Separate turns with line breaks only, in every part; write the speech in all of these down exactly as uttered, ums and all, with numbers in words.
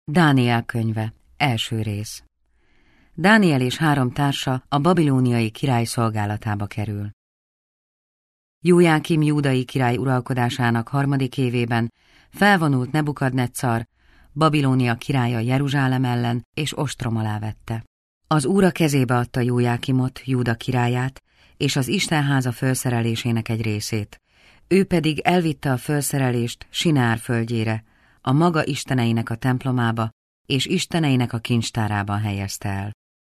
Dániel könyve, első rész. Dániel és három társa a babilóniai király szolgálatába kerül. Jójákim júdai király uralkodásának harmadik évében felvonult Nebukadneccar, Babilónia királya Jeruzsálem ellen, és ostrom alá vette. Az úr a kezébe adta Jójákimot, Júda királyát, és az Istenháza fölszerelésének egy részét. Ő pedig elvitte a fölszerelést Sinár földjére, a maga isteneinek a templomába, és isteneinek a kincstárában helyezte el.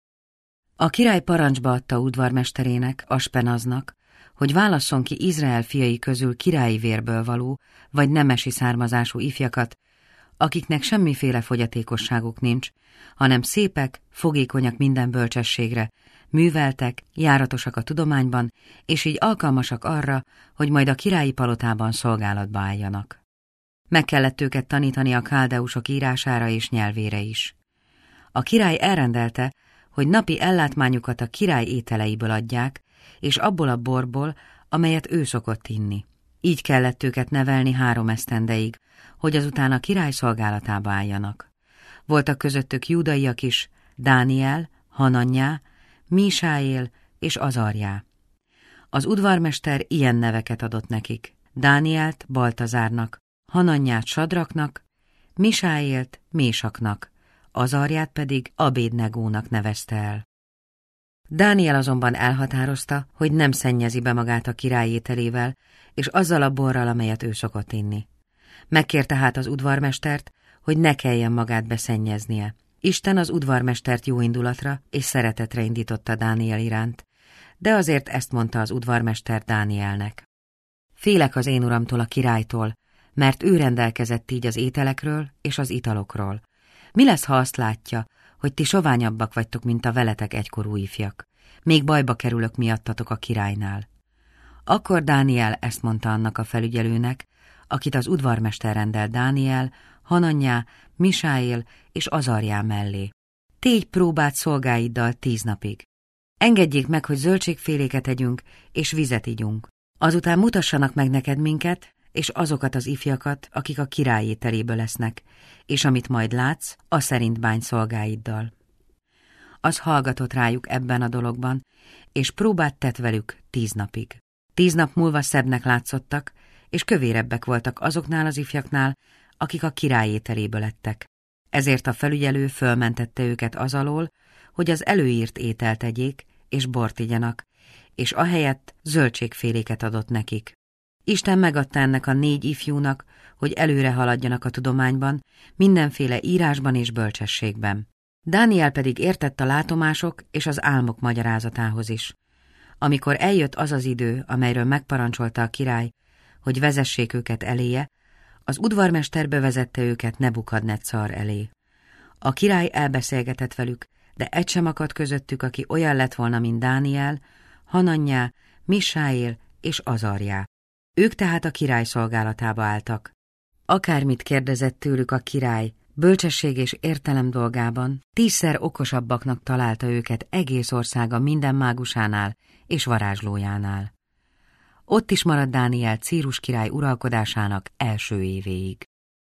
A király parancsba adta udvarmesterének, Aspenaznak, hogy válasszon ki Izrael fiai közül királyi vérből való, vagy nemesi származású ifjakat, akiknek semmiféle fogyatékosságuk nincs, hanem szépek, fogékonyak minden bölcsességre, műveltek, járatosak a tudományban, és így alkalmasak arra, hogy majd a királyi palotában szolgálatba álljanak. Meg kellett őket tanítani a káldeusok írására és nyelvére is. A király elrendelte, hogy napi ellátmányukat a király ételeiből adják, és abból a borból, amelyet ő szokott inni. Így kellett őket nevelni három esztendeig, hogy azután a király szolgálatába álljanak. Voltak közöttük júdaiak is, Dániel, Hananjá, Mísáél és Azarjá. Az udvarmester ilyen neveket adott nekik: Dánielt Baltazárnak, Hananját Sadraknak, Misáélt Mésaknak, Azarját pedig Abédnegónak nevezte el. Dániel azonban elhatározta, hogy nem szennyezi be magát a király ételével, és azzal a borral, amelyet ő szokott inni. Megkérte hát az udvarmestert, hogy ne kelljen magát beszennyeznie. Isten az udvarmestert jó indulatra és szeretetre indította Dániel iránt, de azért ezt mondta az udvarmester Dánielnek: Félek az én uramtól, a királytól, mert ő rendelkezett így az ételekről és az italokról. Mi lesz, ha azt látja, hogy ti soványabbak vagytok, mint a veletek egykorú ifjak? Még bajba kerülök miattatok a királynál. Akkor Dániel ezt mondta annak a felügyelőnek, akit az udvarmester rendelt Dániel, Hananjá, Misáél és Azarjá mellé: Tégy próbát szolgáiddal tíz napig. Engedjék meg, hogy zöldségféléket együnk, és vizet igyunk. Azután mutassanak meg neked minket, és azokat az ifjakat, akik a király ételéből lesznek, és amit majd látsz, az szerint bánj szolgáiddal. Az hallgatott rájuk ebben a dologban, és próbát tett velük tíz napig. Tíz nap múlva szebbnek látszottak, és kövérebbek voltak azoknál az ifjaknál, akik a király ételéből lettek. Ezért a felügyelő fölmentette őket az alól, hogy az előírt ételt tegyék, és bort igyanak, és ahelyett zöldségféléket adott nekik. Isten megadta ennek a négy ifjúnak, hogy előre haladjanak a tudományban, mindenféle írásban és bölcsességben. Dániel pedig értett a látomások és az álmok magyarázatához is. Amikor eljött az az idő, amelyről megparancsolta a király, hogy vezessék őket eléje, az udvarmester bevezette őket Nebukadneccar elé. A király elbeszélgetett velük, de egy sem akadt közöttük, aki olyan lett volna, mint Dániel, Hananjá, Misáél és Azarjá. Ők tehát a király szolgálatába álltak. Akármit kérdezett tőlük a király, bölcsesség és értelem dolgában, tízszer okosabbaknak találta őket egész országa minden mágusánál és varázslójánál. Ott is maradt Dániel Círus király uralkodásának első évéig.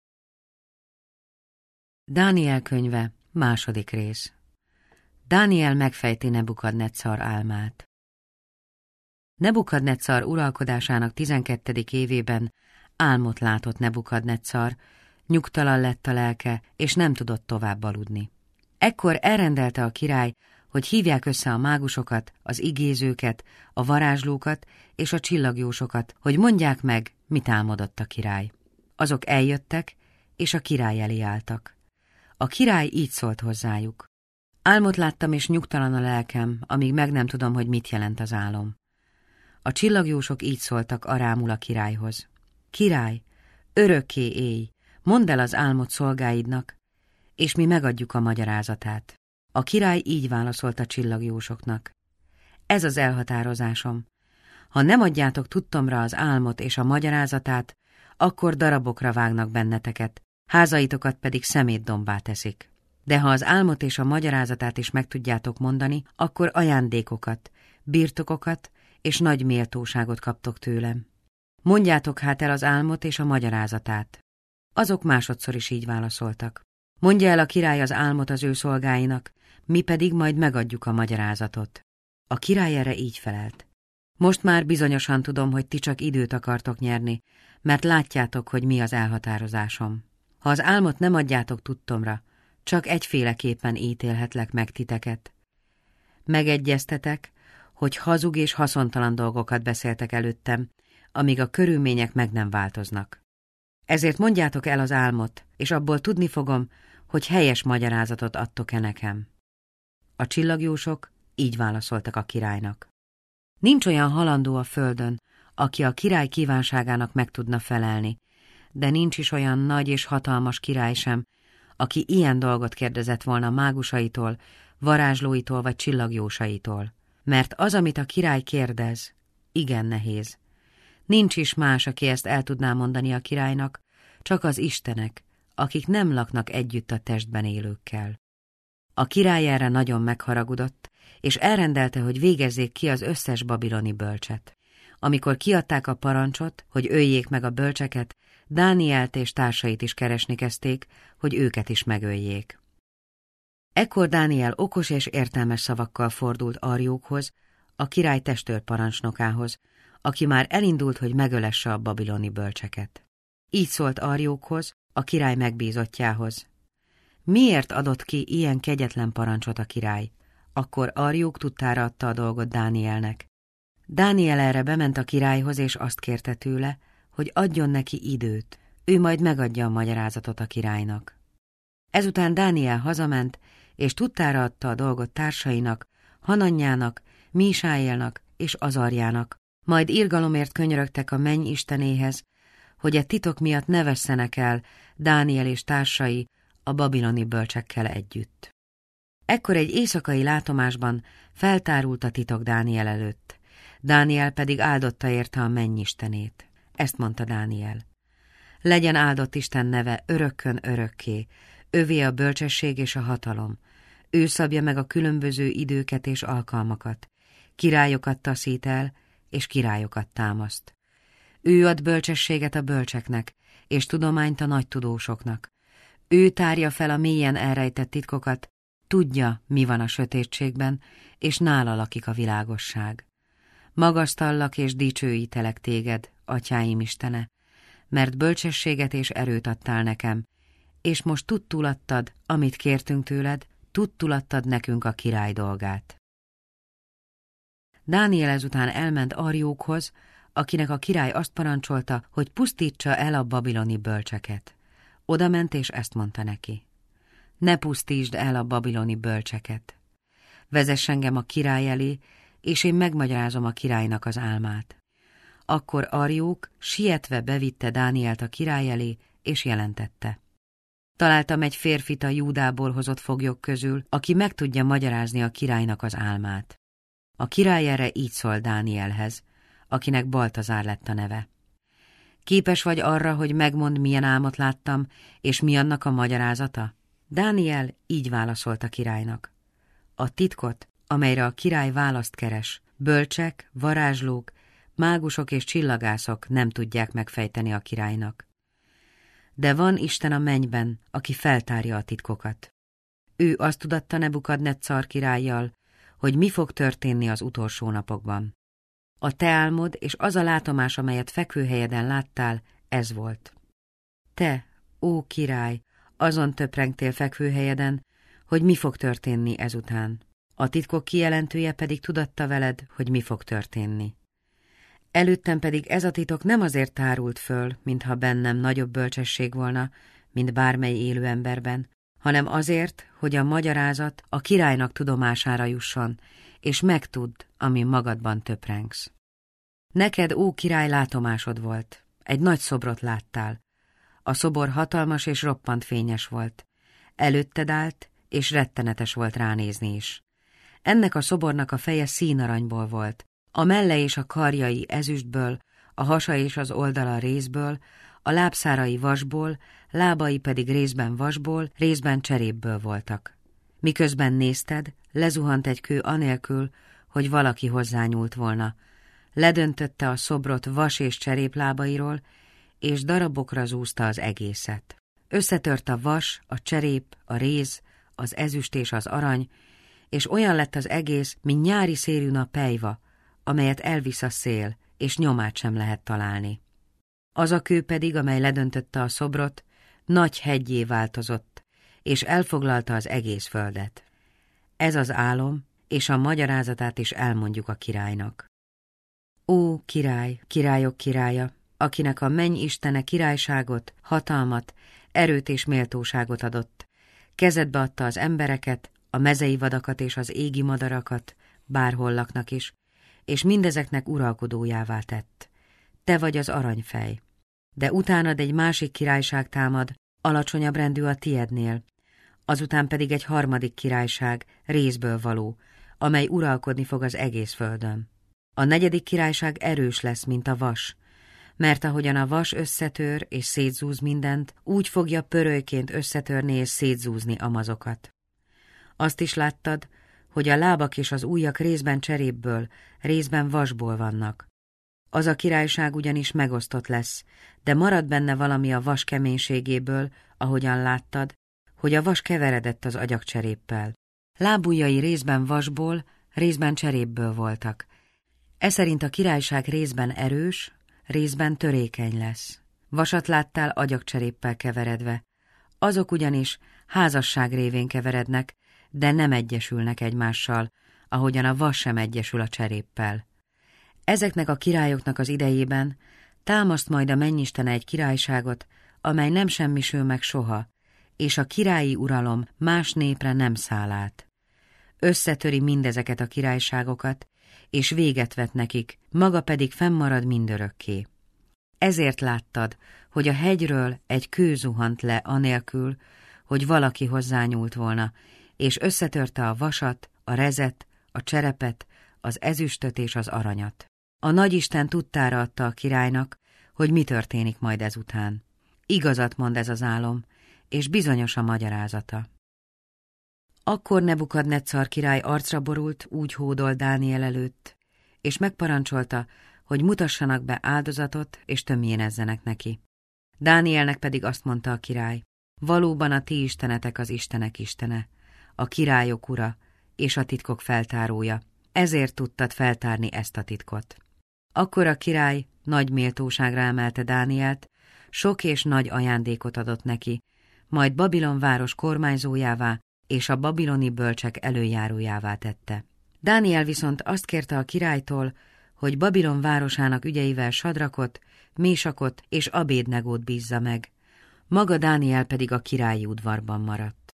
Dániel könyve, második rész. Dániel megfejti Nebukadneccar álmát. Nebukadneccar uralkodásának tizenkettedik évében álmot látott Nebukadneccar, nyugtalan lett a lelke, és nem tudott tovább aludni. Ekkor elrendelte a király, hogy hívják össze a mágusokat, az igézőket, a varázslókat és a csillagjósokat, hogy mondják meg, mit álmodott a király. Azok eljöttek, és a király elé álltak. A király így szólt hozzájuk: Álmot láttam, és nyugtalan a lelkem, amíg meg nem tudom, hogy mit jelent az álom. A csillagjósok így szóltak arámul a királyhoz: Király, örökké élj, mondd el az álmot szolgáidnak, és mi megadjuk a magyarázatát. A király így válaszolt a csillagjósoknak: Ez az elhatározásom. Ha nem adjátok tudtomra az álmot és a magyarázatát, akkor darabokra vágnak benneteket, házaitokat pedig szemétdombá teszik. De ha az álmot és a magyarázatát is meg tudjátok mondani, akkor ajándékokat, birtokokat és nagy méltóságot kaptok tőlem. Mondjátok hát el az álmot és a magyarázatát. Azok másodszor is így válaszoltak: Mondja el a király az álmot az ő szolgáinak, mi pedig majd megadjuk a magyarázatot. A király erre így felelt. Most már bizonyosan tudom, hogy ti csak időt akartok nyerni, mert látjátok, hogy mi az elhatározásom. Ha az álmot nem adjátok tudtomra, csak egyféleképpen ítélhetlek meg titeket. Megegyeztetek, hogy hazug és haszontalan dolgokat beszéltek előttem, amíg a körülmények meg nem változnak. Ezért mondjátok el az álmot, és abból tudni fogom, hogy helyes magyarázatot adtok-e nekem. A csillagjósok így válaszoltak a királynak. Nincs olyan halandó a földön, aki a király kívánságának meg tudna felelni, de nincs is olyan nagy és hatalmas király sem, aki ilyen dolgot kérdezett volna mágusaitól, varázslóitól vagy csillagjósaitól. Mert az, amit a király kérdez, igen nehéz. Nincs is más, aki ezt el tudná mondani a királynak, csak az istenek, akik nem laknak együtt a testben élőkkel. A király erre nagyon megharagudott, és elrendelte, hogy végezzék ki az összes babiloni bölcset. Amikor kiadták a parancsot, hogy öljék meg a bölcseket, Dánielt és társait is keresni kezdték, hogy őket is megöljék. Ekkor Dániel okos és értelmes szavakkal fordult Arjókhoz, a király testőrparancsnokához, aki már elindult, hogy megölesse a babiloni bölcseket. Így szólt Arjókhoz, a király megbízottjához. Miért adott ki ilyen kegyetlen parancsot a király? Akkor Arjók tudtára adta a dolgot Dánielnek. Dániel erre bement a királyhoz, és azt kérte tőle, hogy adjon neki időt, ő majd megadja a magyarázatot a királynak. Ezután Dániel hazament, és tudtára adta a dolgot társainak, Hananyának, Mísáélnak és Azarjának, majd irgalomért könyörögtek a menny istenéhez, hogy a titok miatt ne vesszenek el Dániel és társai a babiloni bölcsekkel együtt. Ekkor egy éjszakai látomásban feltárult a titok Dániel előtt, Dániel pedig áldotta érte a menny istenét. Ezt mondta Dániel. Legyen áldott Isten neve örökkön örökké, övé a bölcsesség és a hatalom. Ő szabja meg a különböző időket és alkalmakat, királyokat taszít el, és királyokat támaszt. Ő ad bölcsességet a bölcseknek, és tudományt a nagy tudósoknak. Ő tárja fel a mélyen elrejtett titkokat, tudja, mi van a sötétségben, és nála lakik a világosság. Magasztallak és dicsőítelek téged, atyáim Istene, mert bölcsességet és erőt adtál nekem, és most tudtul adtad, amit kértünk tőled, tudtul adtad nekünk a király dolgát. Dániel ezután elment Arjókhoz, akinek a király azt parancsolta, hogy pusztítsa el a babiloni bölcseket. Oda ment, és ezt mondta neki. Ne pusztítsd el a babiloni bölcseket. Vezess engem a király elé, és én megmagyarázom a királynak az álmát. Akkor Arjók sietve bevitte Dánielt a király elé, és jelentette. Találtam egy férfit a Júdából hozott foglyok közül, aki meg tudja magyarázni a királynak az álmát. A király erre így szól Dánielhez, akinek Baltazár lett a neve. Képes vagy arra, hogy megmondd, milyen álmot láttam, és mi annak a magyarázata? Dániel így válaszolt a királynak. A titkot, amelyre a király választ keres, bölcsek, varázslók, mágusok és csillagászok nem tudják megfejteni a királynak. De van Isten a mennyben, aki feltárja a titkokat. Ő azt tudatta Nebukadnetszar királlyal, hogy mi fog történni az utolsó napokban. A te álmod és az a látomás, amelyet fekvőhelyeden láttál, ez volt. Te, ó király, azon töprengtél fekvőhelyeden, hogy mi fog történni ezután. A titkok kijelentője pedig tudatta veled, hogy mi fog történni. Előttem pedig ez a titok nem azért tárult föl, mintha bennem nagyobb bölcsesség volna, mint bármely élő emberben, hanem azért, hogy a magyarázat a királynak tudomására jusson, és megtudd, ami magadban töprengsz. Neked, ó király, látomásod volt, egy nagy szobrot láttál. A szobor hatalmas és roppant fényes volt. Előtted állt, és rettenetes volt ránézni is. Ennek a szobornak a feje színaranyból volt, a melle és a karjai ezüstből, a hasa és az oldala rézből, a lábszárai vasból, lábai pedig részben vasból, részben cserépből voltak. Miközben nézted, lezuhant egy kő anélkül, hogy valaki hozzányúlt volna. Ledöntötte a szobrot vas és cseréplábairól, és darabokra zúzta az egészet. Összetört a vas, a cserép, a réz, az ezüst és az arany, és olyan lett az egész, mint nyári szélű a pelyva, amelyet elvisz a szél, és nyomát sem lehet találni. Az a kő pedig, amely ledöntötte a szobrot, nagy heggyé változott, és elfoglalta az egész földet. Ez az álom, és a magyarázatát is elmondjuk a királynak. Ó, király, királyok királya, akinek a menny istene királyságot, hatalmat, erőt és méltóságot adott, kezedbe adta az embereket, a mezei vadakat és az égi madarakat, bárhol laknak is, és mindezeknek uralkodójává tett. Te vagy az aranyfej. De utánad egy másik királyság támad, alacsonyabb rendű a tiednél, azután pedig egy harmadik királyság, rézből való, amely uralkodni fog az egész földön. A negyedik királyság erős lesz, mint a vas, mert ahogyan a vas összetör és szétzúz mindent, úgy fogja pörölyként összetörni és szétzúzni a mazokat. Azt is láttad, hogy a lábak és az ujjak részben cserépből, részben vasból vannak. Az a királyság ugyanis megosztott lesz, de marad benne valami a vas keménységéből, ahogyan láttad, hogy a vas keveredett az agyagcseréppel. Lábujjai részben vasból, részben cserépből voltak. E szerint a királyság részben erős, részben törékeny lesz. Vasat láttál agyagcseréppel keveredve. Azok ugyanis házasság révén keverednek, de nem egyesülnek egymással, ahogyan a vas sem egyesül a cseréppel. Ezeknek a királyoknak az idejében támaszt majd a mennyistene egy királyságot, amely nem semmisül meg soha, és a királyi uralom más népre nem száll át. Összetöri mindezeket a királyságokat, és véget vet nekik, maga pedig fennmarad mindörökké. Ezért láttad, hogy a hegyről egy kő zuhant le anélkül, hogy valaki hozzányúlt volna, és összetörte a vasat, a rezet, a cserepet, az ezüstöt és az aranyat. A nagyisten tudtára adta a királynak, hogy mi történik majd ezután. Igazat mond ez az álom, és bizonyos a magyarázata. Akkor Nebukadneccar király arcra borult, úgy hódolt Dániel előtt, és megparancsolta, hogy mutassanak be áldozatot, és tömjénezzenek neki. Dánielnek pedig azt mondta a király, valóban a ti istenetek az istenek istene, a királyok ura és a titkok feltárója, ezért tudtad feltárni ezt a titkot. Akkor a király nagy méltóságra emelte Dánielt, sok és nagy ajándékot adott neki, majd Babilon város kormányzójává és a babiloni bölcsek előjárójává tette. Dániel viszont azt kérte a királytól, hogy Babilon városának ügyeivel Sadrakot, Mésakot és Abédnegót bízza meg, maga Dániel pedig a királyi udvarban maradt.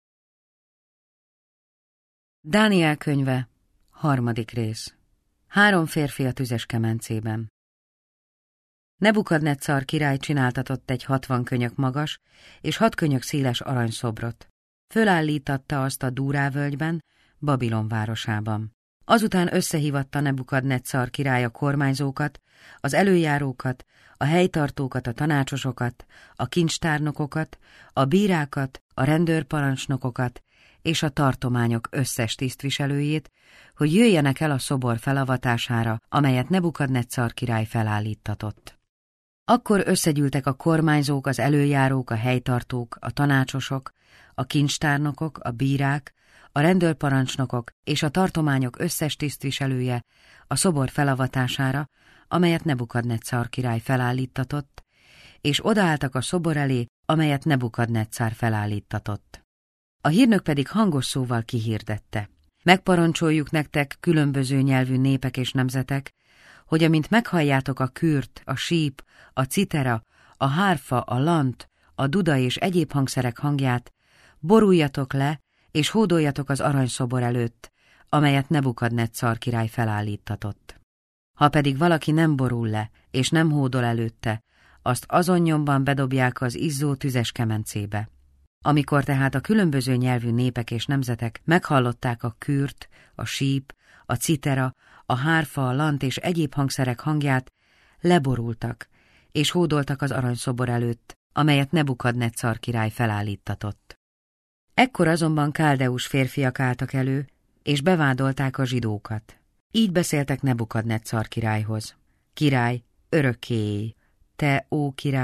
Dániel könyve, harmadik rész. Három férfi a tüzes kemencében. Nebukadneccar király csináltatott egy hatvan könyök magas és hat könyök széles aranyszobrot. Fölállítatta azt a Dúrávölgyben, Babilon városában. Azután összehívatta Nebukadneccar király a kormányzókat, az előjárókat, a helytartókat, a tanácsosokat, a kincstárnokokat, a bírákat, a rendőrparancsnokokat és a tartományok összes tisztviselőjét, hogy jöjjenek el a szobor felavatására, amelyet Nebukadneccar király felállíttatott. Akkor összegyűltek a kormányzók, az előjárók, a helytartók, a tanácsosok, a kincstárnokok, a bírák, a rendőrparancsnokok és a tartományok összes tisztviselője a szobor felavatására, amelyet Nebukadneccar király felállíttatott, és odaálltak a szobor elé, amelyet Nebukadneccar felállíttatott. A hírnök pedig hangos szóval kihirdette. Megparancsoljuk nektek, különböző nyelvű népek és nemzetek, hogy amint meghalljátok a kürt, a síp, a citera, a hárfa, a lant, a duda és egyéb hangszerek hangját, boruljatok le, és hódoljatok az aranyszobor előtt, amelyet Nebukadneccar király felállíttatott. Ha pedig valaki nem borul le, és nem hódol előtte, azt azon nyomban bedobják az izzó tüzes kemencébe. Amikor tehát a különböző nyelvű népek és nemzetek meghallották a kürt, a síp, a citera, a hárfa, a lant és egyéb hangszerek hangját, leborultak, és hódoltak az aranyszobor előtt, amelyet Nebukadneccar király felállíttatott. Ekkor azonban káldeus férfiak álltak elő, és bevádolták a zsidókat. Így beszéltek Nebukadneccar királyhoz. Király, örökké élj! Te, ó király,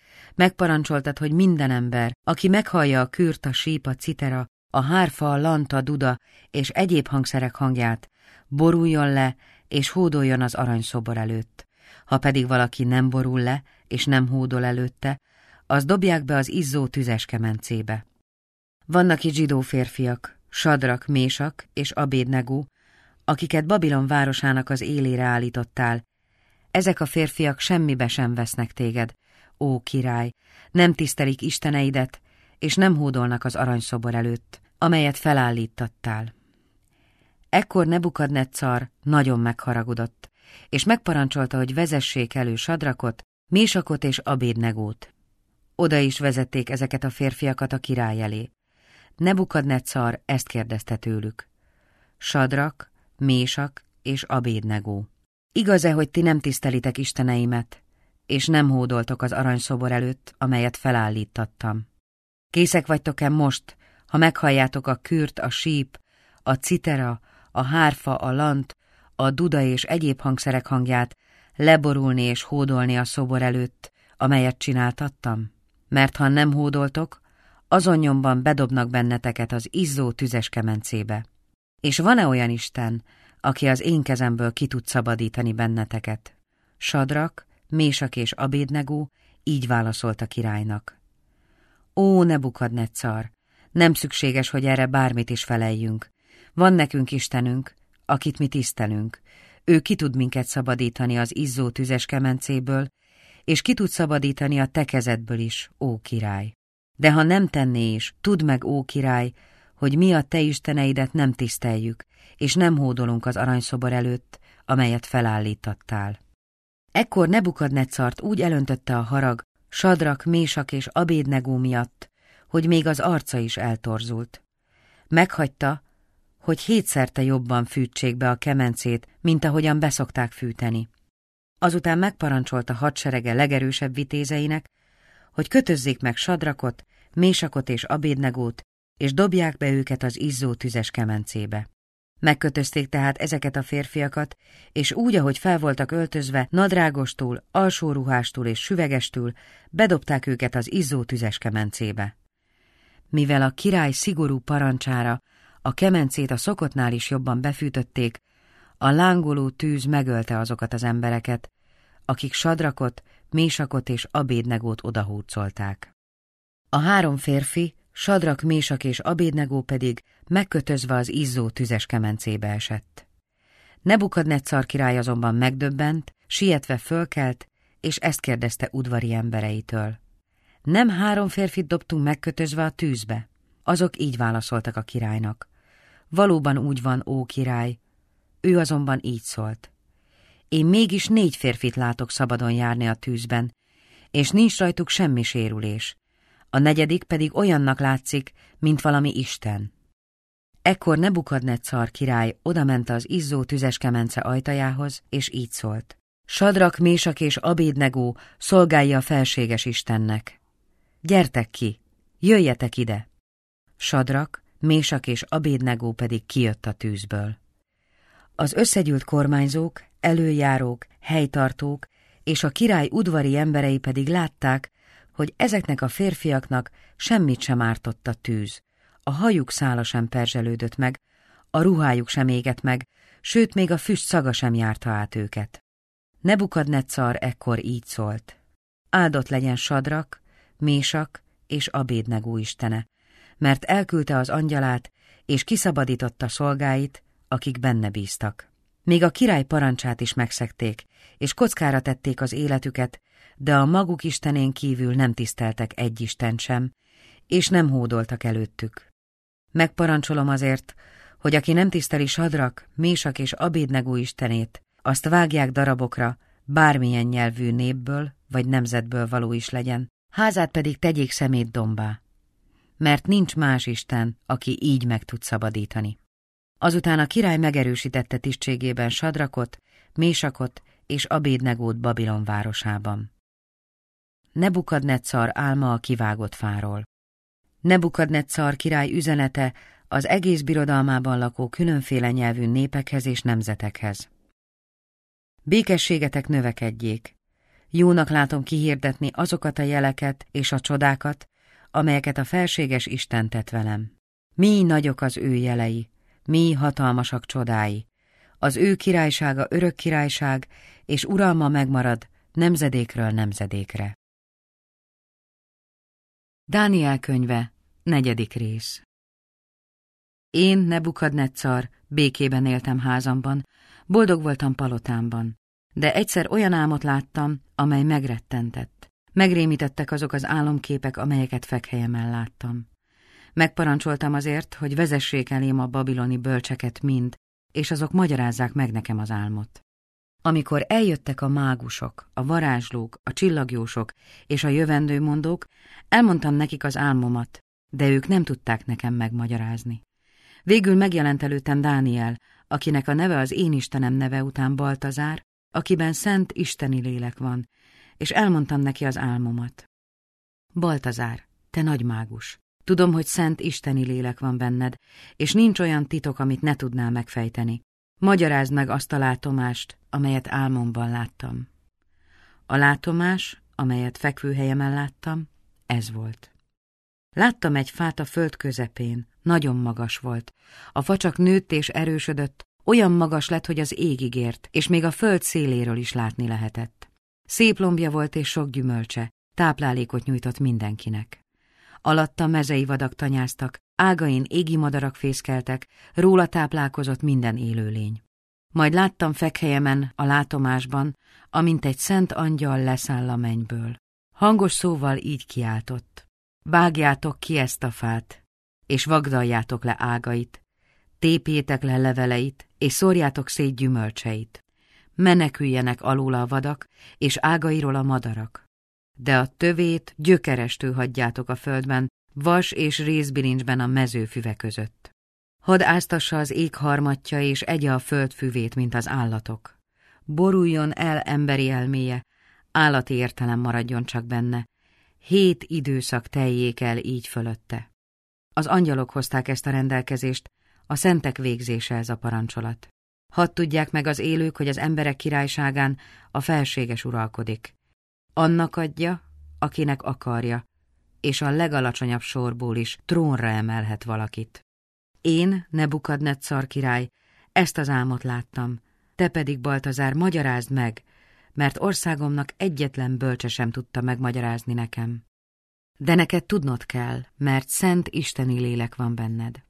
megparancsoltad, hogy minden ember, aki meghallja a kürt, a síp, a citera, a hárfa, a lant, a duda és egyéb hangszerek hangját, boruljon le és hódoljon az aranyszobor előtt. Ha pedig valaki nem borul le és nem hódol előtte, az dobják be az izzó tüzes kemencébe. Vannak itt zsidó férfiak, Sadrak, Mésak és Abédnego, akiket Babilon városának az élére állítottál. Ezek a férfiak semmibe sem vesznek téged, ó király, nem tisztelik isteneidet, és nem hódolnak az aranyszobor előtt, amelyet felállítattál. Ekkor Nebukadneccar nagyon megharagudott, és megparancsolta, hogy vezessék elő Sadrakot, Mésakot és Abédnegót. Oda is vezették ezeket a férfiakat a király elé. Nebukadneccar ezt kérdezte tőlük: Sadrak, Mésak és Abédnego, igaz-e, hogy ti nem tisztelitek isteneimet, és nem hódoltok az aranyszobor előtt, amelyet felállítattam? Készek vagytok-e most, ha meghalljátok a kürt, a síp, a citera, a hárfa, a lant, a duda és egyéb hangszerek hangját, leborulni és hódolni a szobor előtt, amelyet csináltattam? Mert ha nem hódoltok, azon nyomban bedobnak benneteket az izzó tüzes kemencébe. És van-e olyan Isten, aki az én kezemből ki tud szabadítani benneteket? Sadrak, Mésak és Abédnego így válaszolt a királynak: Ó, Nebukadneccar, nem szükséges, hogy erre bármit is feleljünk. Van nekünk Istenünk, akit mi tisztelünk. Ő ki tud minket szabadítani az izzó tüzes kemencéből, és ki tud szabadítani a te kezedből is, ó király. De ha nem tenné is, tudd meg, ó király, hogy mi a te isteneidet nem tiszteljük, és nem hódolunk az aranyszobor előtt, amelyet felállítattál. Ekkor Nebukadneccart úgy elöntötte a harag Sadrak, Mésak és Abédnego miatt, hogy még az arca is eltorzult. Meghagyta, hogy hétszerte jobban fűtsék be a kemencét, mint ahogyan beszokták fűteni. Azután megparancsolta hadserege legerősebb vitézeinek, hogy kötözzék meg Sadrakot, Mésakot és Abédnegót, és dobják be őket az izzó tüzes kemencébe. Megkötözték tehát ezeket a férfiakat, és úgy, ahogy fel voltak öltözve, nadrágostul, alsóruhástól és süvegestül, bedobták őket az izzó tüzes kemencébe. Mivel a király szigorú parancsára a kemencét a szokottnál is jobban befűtötték, a lángoló tűz megölte azokat az embereket, akik Sadrakot, Mésakot és Abédnegót odahurcolták. A három férfi, Sadrak, Mésak és Abédnego pedig megkötözve az izzó tüzes kemencébe esett. Nebukadneccar király azonban megdöbbent, sietve fölkelt, és ezt kérdezte udvari embereitől: Nem három férfit dobtunk megkötözve a tűzbe? Azok így válaszoltak a királynak: Valóban úgy van, ó király. Ő azonban így szólt: Én mégis négy férfit látok szabadon járni a tűzben, és nincs rajtuk semmi sérülés. A negyedik pedig olyannak látszik, mint valami isten. Ekkor Nebukadneccar király odament az izzó tüzes kemence ajtajához, és így szólt: Sadrak, Mésak és Abédnego szolgálja a felséges Istennek. Gyertek ki, jöjjetek ide! Sadrak, Mésak és Abédnego pedig kijött a tűzből. Az összegyűlt kormányzók, előjárók, helytartók és a király udvari emberei pedig látták, hogy ezeknek a férfiaknak semmit sem ártott a tűz. A hajuk szála sem perzselődött meg, a ruhájuk sem égett meg, sőt még a füst szaga sem járta át őket. Nebukadneccar ekkor így szólt: Áldott legyen Sadrak, Mésak és Abédnego istene, mert elküldte az angyalát, és kiszabadította szolgáit, akik benne bíztak. Még a király parancsát is megszegték, és kockára tették az életüket, de a maguk istenén kívül nem tiszteltek egy istent sem, és nem hódoltak előttük. Megparancsolom azért, hogy aki nem tiszteli Sadrak, Mésak és Abédnego istenét, azt vágják darabokra, bármilyen nyelvű népből vagy nemzetből való is legyen, házát pedig tegyék szemétdombá, mert nincs más isten, aki így meg tud szabadítani. Azután a király megerősítette tisztségében Sadrakot, Mésakot és Abédnegót Babilon városában. Nebukadneccar álma a kivágott fáról. Nebukadneccar király üzenete az egész birodalmában lakó különféle nyelvű népekhez és nemzetekhez. Békességetek növekedjék, Jónak látom kihirdetni azokat a jeleket és a csodákat, amelyeket a felséges Isten tett velem. Mi nagyok az ő jelei, mi hatalmasak csodái. Az ő királysága örök királyság, és uralma megmarad nemzedékről nemzedékre. Dániel könyve, negyedik rész. Én, Nebukadneccar, békében éltem házamban, boldog voltam palotámban, de egyszer olyan álmot láttam, amely megrettentett. Megrémítettek azok az álomképek, amelyeket fekhelyemen láttam. Megparancsoltam azért, hogy vezessék elém a babiloni bölcseket mind, és azok magyarázzák meg nekem az álmot. Amikor eljöttek a mágusok, a varázslók, a csillagjósok és a jövendőmondók, elmondtam nekik az álmomat, de ők nem tudták nekem megmagyarázni. Végül megjelent előttem Dániel, akinek a neve az én Istenem neve után Baltazár, akiben szent isteni lélek van, és elmondtam neki az álmomat. Baltazár, te nagy mágus, tudom, hogy szent isteni lélek van benned, és nincs olyan titok, amit ne tudnál megfejteni. Magyarázd meg azt a látomást, amelyet álmomban láttam. A látomás, amelyet fekvőhelyemen láttam, ez volt. Láttam egy fát a föld közepén, nagyon magas volt. A fa csak nőtt és erősödött, olyan magas lett, hogy az égig ért, és még a föld széléről is látni lehetett. Szép lombja volt és sok gyümölcse, táplálékot nyújtott mindenkinek. Alatta mezei vadak tanyáztak, ágain égi madarak fészkeltek, róla táplálkozott minden élőlény. Majd láttam fekhelyemen a látomásban, amint egy szent angyal leszáll a mennyből. Hangos szóval így kiáltott: vágjátok ki ezt a fát, és vagdaljátok le ágait, tépjétek le leveleit, és szórjátok szét gyümölcseit. Meneküljenek alóla a vadak, és ágairól a madarak. De a tövét gyökerestül hagyjátok a földben, vas és rézbilincsben a mezőfüve között. Hadd áztassa az ég harmatja, és egye a föld füvét, mint az állatok. Boruljon el emberi elméje, állati értelem maradjon csak benne. Hét időszak teljék el így fölötte. Az angyalok hozták ezt a rendelkezést, a szentek végzése ez a parancsolat. Hadd tudják meg az élők, hogy az emberek királyságán a felséges uralkodik. Annak adja, akinek akarja, és a legalacsonyabb sorból is trónra emelhet valakit. Én, Nebukadneccar király, ezt az álmot láttam, te pedig, Baltazár, magyarázd meg, mert országomnak egyetlen bölcse sem tudta megmagyarázni nekem. De neked tudnod kell, mert szent isteni lélek van benned.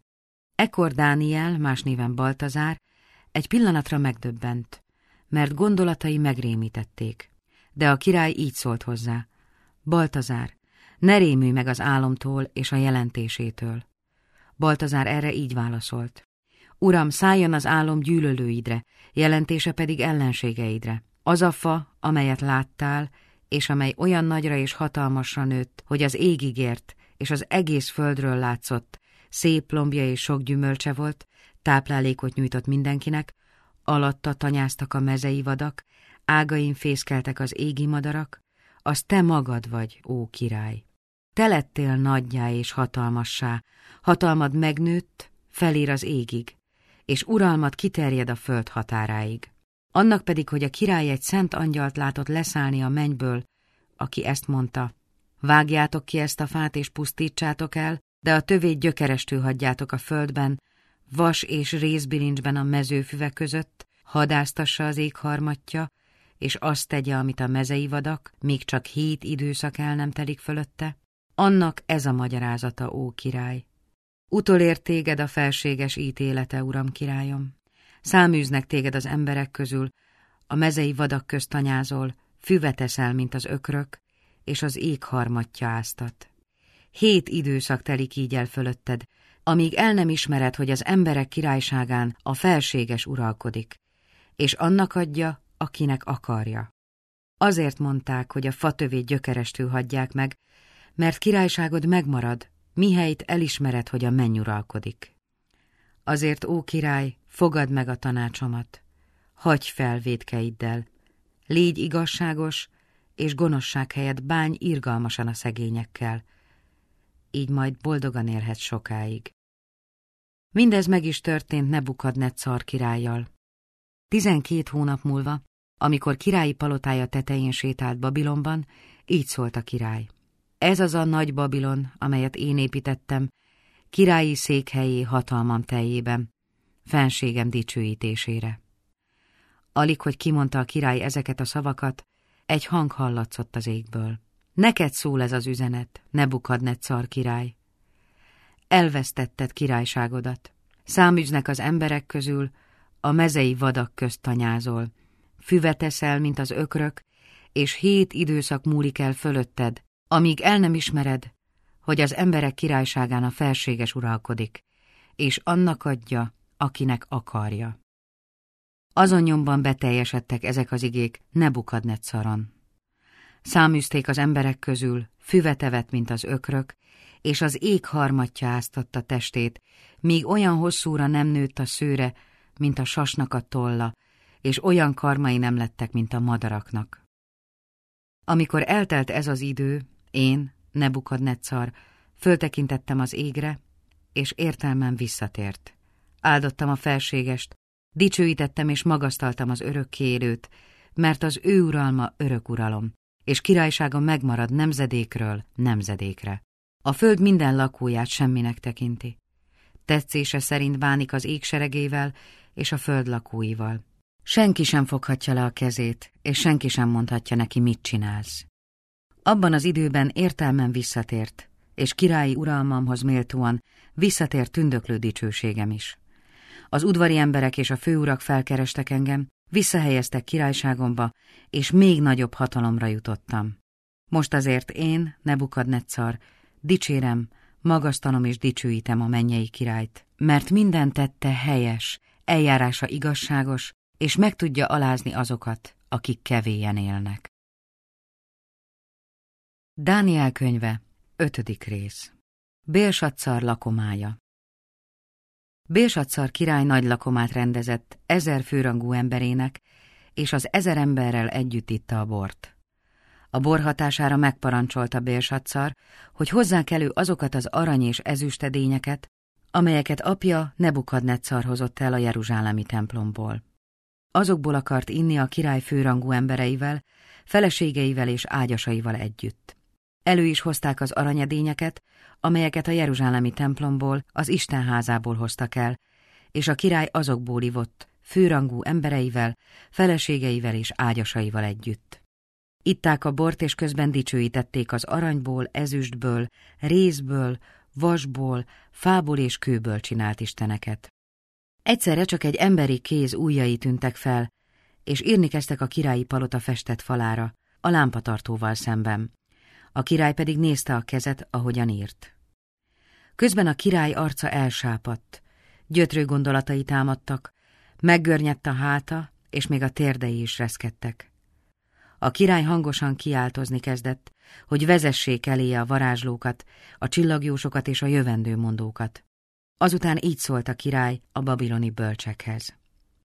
Ekkor Dániel, más néven Baltazár, egy pillanatra megdöbbent, mert gondolatai megrémítették. De a király így szólt hozzá: Baltazár, ne rémülj meg az álomtól és a jelentésétől. Baltazár erre így válaszolt: Uram, szálljon az álom gyűlölőidre, jelentése pedig ellenségeidre. Az a fa, amelyet láttál, és amely olyan nagyra és hatalmasra nőtt, hogy az égig ért, és az egész földről látszott, szép lombja és sok gyümölcse volt, táplálékot nyújtott mindenkinek, alatta tanyáztak a mezei vadak, ágain fészkeltek az égi madarak, az te magad vagy, ó király. Te lettél nagyjá és hatalmassá, hatalmad megnőtt, felér az égig, és uralmad kiterjed a föld határáig. Annak pedig, hogy a király egy szent angyalt látott leszállni a mennyből, aki ezt mondta: vágjátok ki ezt a fát és pusztítsátok el, de a tövét gyökerestül hagyjátok a földben, vas és rézbilincsben a mezőfüve között, hadásztassa az ég harmatja, és azt tegye, amit a mezei vadak, míg csak hét időszak el nem telik fölötte. Annak ez a magyarázata, ó király. Utolér téged a felséges ítélete, uram királyom. Száműznek téged az emberek közül, a mezei vadak közt tanyázol, füvet eszel, mint az ökrök, és az ég harmatja áztat. Hét időszak telik így el fölötted, amíg el nem ismered, hogy az emberek királyságán a felséges uralkodik, és annak adja, akinek akarja. Azért mondták, hogy a fatövét gyökerestül hagyják meg, mert királyságod megmarad, mihelyt elismered, hogy a menny uralkodik. Azért, ó király, fogadd meg a tanácsomat, hagyj fel vétkeiddel, légy igazságos, és gonoszság helyett bánj irgalmasan a szegényekkel, így majd boldogan élhetsz sokáig. Mindez meg is történt Nebukadneccar királlyal. Tizenkét hónap múlva Amikor királyi palotája tetején sétált Babilonban, így szólt a király. Ez az a nagy Babilon, amelyet én építettem, királyi székhelyé hatalmam teljében, fenségem dicsőítésére. Alig, hogy kimondta a király ezeket a szavakat, egy hang hallatszott az égből. Neked szól ez az üzenet, Nebukadneccar király. Elvesztetted királyságodat. Száműznek az emberek közül, a mezei vadak közt tanyázol. Füvet eszel, mint az ökrök, és hét időszak múlik el fölötted, amíg el nem ismered, hogy az emberek királyságán a felséges uralkodik, és annak adja, akinek akarja. Azon nyomban beteljesedtek ezek az igék Nebukadneccaron. Száműzték az emberek közül, füvet evett, mint az ökrök, és az ég harmatja áztatta testét, míg olyan hosszúra nem nőtt a szőre, mint a sasnak a tolla, és olyan karmai nem lettek, mint a madaraknak. Amikor eltelt ez az idő, én, Nebukadneccar, föltekintettem az égre, és értelmem visszatért. Áldottam a felségest, dicsőítettem és magasztaltam az örökkéélőt, mert az ő uralma örök uralom, és királysága megmarad nemzedékről nemzedékre. A föld minden lakóját semminek tekinti. Tetszése szerint bánik az ég seregével és a föld lakóival. Senki sem foghatja le a kezét, és senki sem mondhatja neki, mit csinálsz. Abban az időben értelmem visszatért, és királyi uralmamhoz méltóan visszatért tündöklő dicsőségem is. Az udvari emberek és a főurak felkerestek engem, visszahelyeztek királyságomba, és még nagyobb hatalomra jutottam. Most azért én, Nebukadneccar, dicsérem, magasztalom és dicsőítem a mennyei királyt, mert minden tette helyes, eljárása igazságos, és meg tudja alázni azokat, akik kevélyen élnek. Dániel könyve, ötödik rész. Bélsaccar lakomája. Bélsaccar király nagy lakomát rendezett ezer főrangú emberének, és az ezer emberrel együtt itta a bort. A bor hatására megparancsolta Bélsaccar, hogy hozzák elő azokat az arany és ezüstedényeket, amelyeket apja Nebukadneccar hozott el a jeruzsálemi templomból. Azokból akart inni a király főrangú embereivel, feleségeivel és ágyasaival együtt. Elő is hozták az aranyedényeket, amelyeket a jeruzsálemi templomból, az Istenházából hoztak el, és a király azokból ivott, főrangú embereivel, feleségeivel és ágyasaival együtt. Itták a bort, és közben dicsőítették az aranyból, ezüstből, rézből, vasból, fából és kőből csinált isteneket. Egyszerre csak egy emberi kéz ujjai tűntek fel, és írni kezdtek a királyi palota festett falára, a lámpatartóval szemben. A király pedig nézte a kezet, ahogyan írt. Közben a király arca elsápadt, gyötrő gondolatai támadtak, meggörnyedt a háta, és még a térdei is reszkedtek. A király hangosan kiáltozni kezdett, hogy vezessék eléje a varázslókat, a csillagjósokat és a jövendőmondókat. Azután így szólt a király a babiloni bölcsekhez.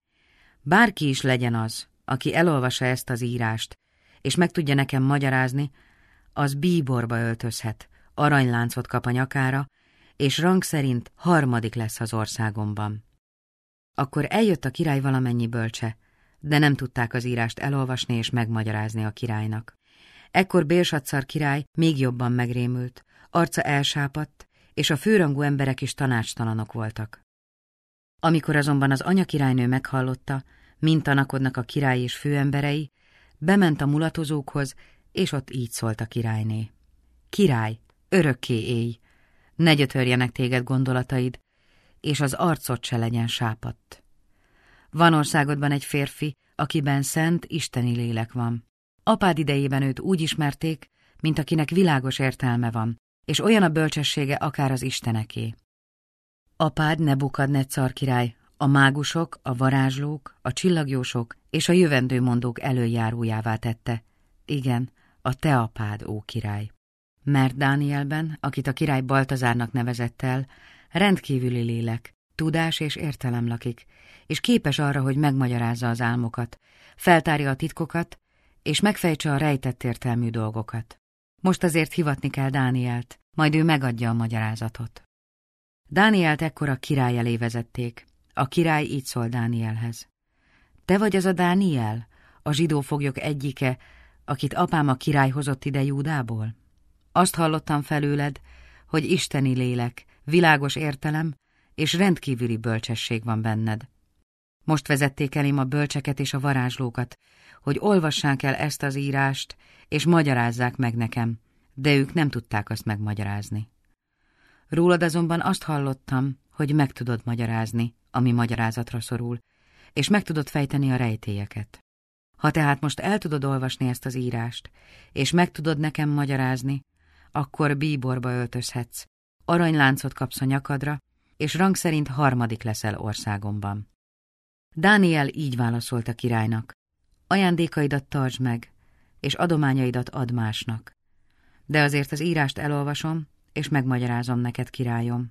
Bárki is legyen az, aki elolvassa ezt az írást, és meg tudja nekem magyarázni, az bíborba öltözhet, aranyláncot kap a nyakára, és rang szerint harmadik lesz az országomban. Akkor eljött a király valamennyi bölcse, de nem tudták az írást elolvasni és megmagyarázni a királynak. Ekkor Bélsaccar király még jobban megrémült, arca elsápadt, és a főrangú emberek is tanácstalanok voltak. Amikor azonban az anyakirálynő meghallotta, mint tanakodnak a király és főemberei, bement a mulatozókhoz, és ott így szólt a királyné. Király, örökké élj, ne gyötörjenek téged gondolataid, és az arcod se legyen sápadt. Van országodban egy férfi, akiben szent, isteni lélek van. Apád idejében őt úgy ismerték, mint akinek világos értelme van, és olyan a bölcsessége akár az isteneké. Apád Nebukadneccar király a mágusok, a varázslók, a csillagjósok és a jövendőmondók elöljárójává tette. Igen, a te apád, ó király. Mert Dánielben, akit a király Baltazárnak nevezett el, rendkívüli lélek, tudás és értelem lakik, és képes arra, hogy megmagyarázza az álmokat, feltárja a titkokat, és megfejtse a rejtett értelmű dolgokat. Most azért hivatni kell Dánielt, majd ő megadja a magyarázatot. Dánielt ekkor a király elé vezették. A király így szól Dánielhez. Te vagy az a Dániel, a zsidó foglyok egyike, akit apám a király hozott ide Júdából? Azt hallottam felőled, hogy isteni lélek, világos értelem és rendkívüli bölcsesség van benned. Most vezették elém a bölcseket és a varázslókat, hogy olvassák el ezt az írást, és magyarázzák meg nekem, de ők nem tudták azt megmagyarázni. Rólad azonban azt hallottam, hogy meg tudod magyarázni, ami magyarázatra szorul, és meg tudod fejteni a rejtélyeket. Ha tehát most el tudod olvasni ezt az írást, és meg tudod nekem magyarázni, akkor bíborba öltözhetsz, aranyláncot kapsz a nyakadra, és rang szerint harmadik leszel országomban. Dániel így válaszolt a királynak: ajándékaidat tartsd meg, és adományaidat add másnak. De azért az írást elolvasom, és megmagyarázom neked, királyom.